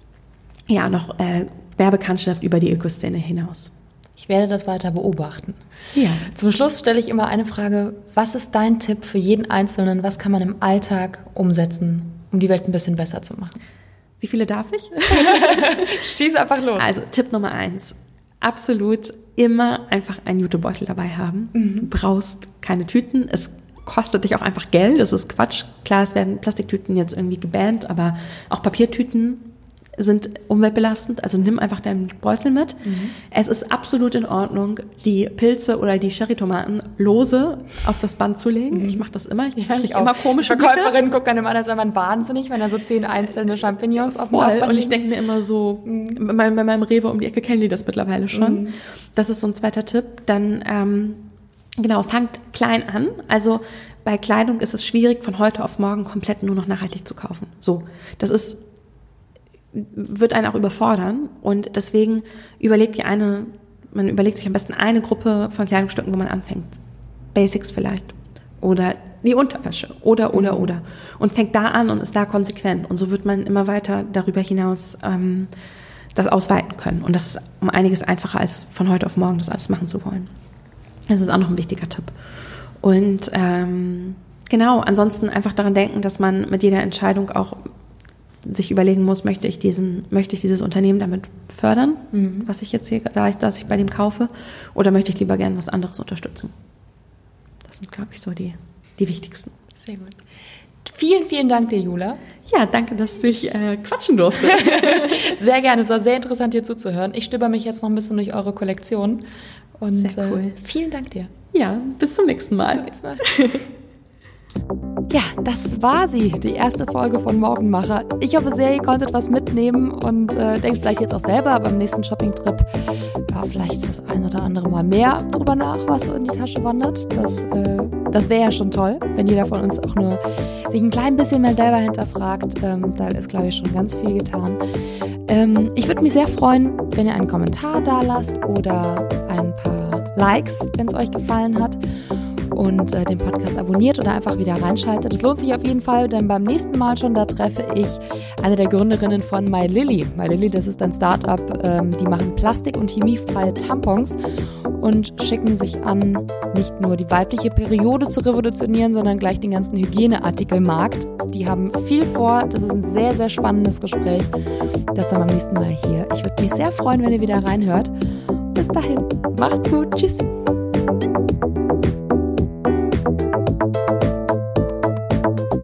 ja, noch äh, Werbekanntschaft über die Ökoszene hinaus. Ich werde das weiter beobachten. Ja. Zum Schluss stelle ich immer eine Frage. Was ist dein Tipp für jeden Einzelnen? Was kann man im Alltag umsetzen, um die Welt ein bisschen besser zu machen? Wie viele darf ich? Schieß einfach los. Also Tipp Nummer eins. Absolut immer einfach einen Jutebeutel dabei haben. Mhm. Du brauchst keine Tüten. Es kostet dich auch einfach Geld. Das ist Quatsch. Klar, es werden Plastiktüten jetzt irgendwie gebannt, aber auch Papiertüten sind umweltbelastend, also nimm einfach deinen Beutel mit. Mhm. Es ist absolut in Ordnung, die Pilze oder die Cherrytomaten lose auf das Band zu legen. Mhm. Ich mache das immer. Ich ja, kriege immer komische Blicke. Verkäuferin guckt dann immer an, als sei man wahnsinnig, wenn er so zehn einzelne Champignons auf dem Band. Und ich denke mir immer so, mhm. bei, bei meinem Rewe um die Ecke kennen die das mittlerweile schon. Mhm. Das ist so ein zweiter Tipp. Dann, ähm, genau, fangt klein an. Also bei Kleidung ist es schwierig, von heute auf morgen komplett nur noch nachhaltig zu kaufen. So, das ist wird einen auch überfordern und deswegen überlegt ihr eine, man überlegt sich am besten eine Gruppe von Kleidungsstücken, wo man anfängt. Basics vielleicht oder die Unterwäsche oder, oder, mhm. oder und fängt da an und ist da konsequent und so wird man immer weiter darüber hinaus ähm, das ausweiten können und das ist um einiges einfacher als von heute auf morgen das alles machen zu wollen. Das ist auch noch ein wichtiger Tipp. Und ähm, genau, ansonsten einfach daran denken, dass man mit jeder Entscheidung auch sich überlegen muss, möchte ich diesen, möchte ich dieses Unternehmen damit fördern, mhm. was ich jetzt hier, da ich, dass ich bei dem kaufe, oder möchte ich lieber gerne was anderes unterstützen? Das sind, glaube ich, so die, die wichtigsten. Sehr gut. Vielen, vielen Dank dir, Jula. Ja, danke, dass ich äh, quatschen durfte. Sehr gerne, es war sehr interessant, dir zuzuhören. Ich stöber mich jetzt noch ein bisschen durch eure Kollektion. Und sehr cool. Äh, vielen Dank dir. Ja. ja, bis zum nächsten Mal. Bis zum nächsten Mal. Ja, das war sie, die erste Folge von Morgenmacher. Ich hoffe sehr, ihr konntet was mitnehmen und äh, denkt vielleicht jetzt auch selber beim nächsten Shoppingtrip, ja, vielleicht das ein oder andere Mal mehr drüber nach, was so in die Tasche wandert. Das, äh, das wäre ja schon toll, wenn jeder von uns auch nur sich ein klein bisschen mehr selber hinterfragt. Ähm, da ist, glaube ich, schon ganz viel getan. Ähm, ich würde mich sehr freuen, wenn ihr einen Kommentar da lasst oder ein paar Likes, wenn es euch gefallen hat. Und äh, den Podcast abonniert oder einfach wieder reinschaltet. Das lohnt sich auf jeden Fall, denn beim nächsten Mal schon, da treffe ich eine der Gründerinnen von MyLily. MyLily, das ist ein Startup, ähm, die machen plastik- und chemiefreie Tampons und schicken sich an, nicht nur die weibliche Periode zu revolutionieren, sondern gleich den ganzen Hygieneartikelmarkt. Die haben viel vor, das ist ein sehr, sehr spannendes Gespräch. Das dann beim nächsten Mal hier. Ich würde mich sehr freuen, wenn ihr wieder reinhört. Bis dahin, macht's gut, tschüss.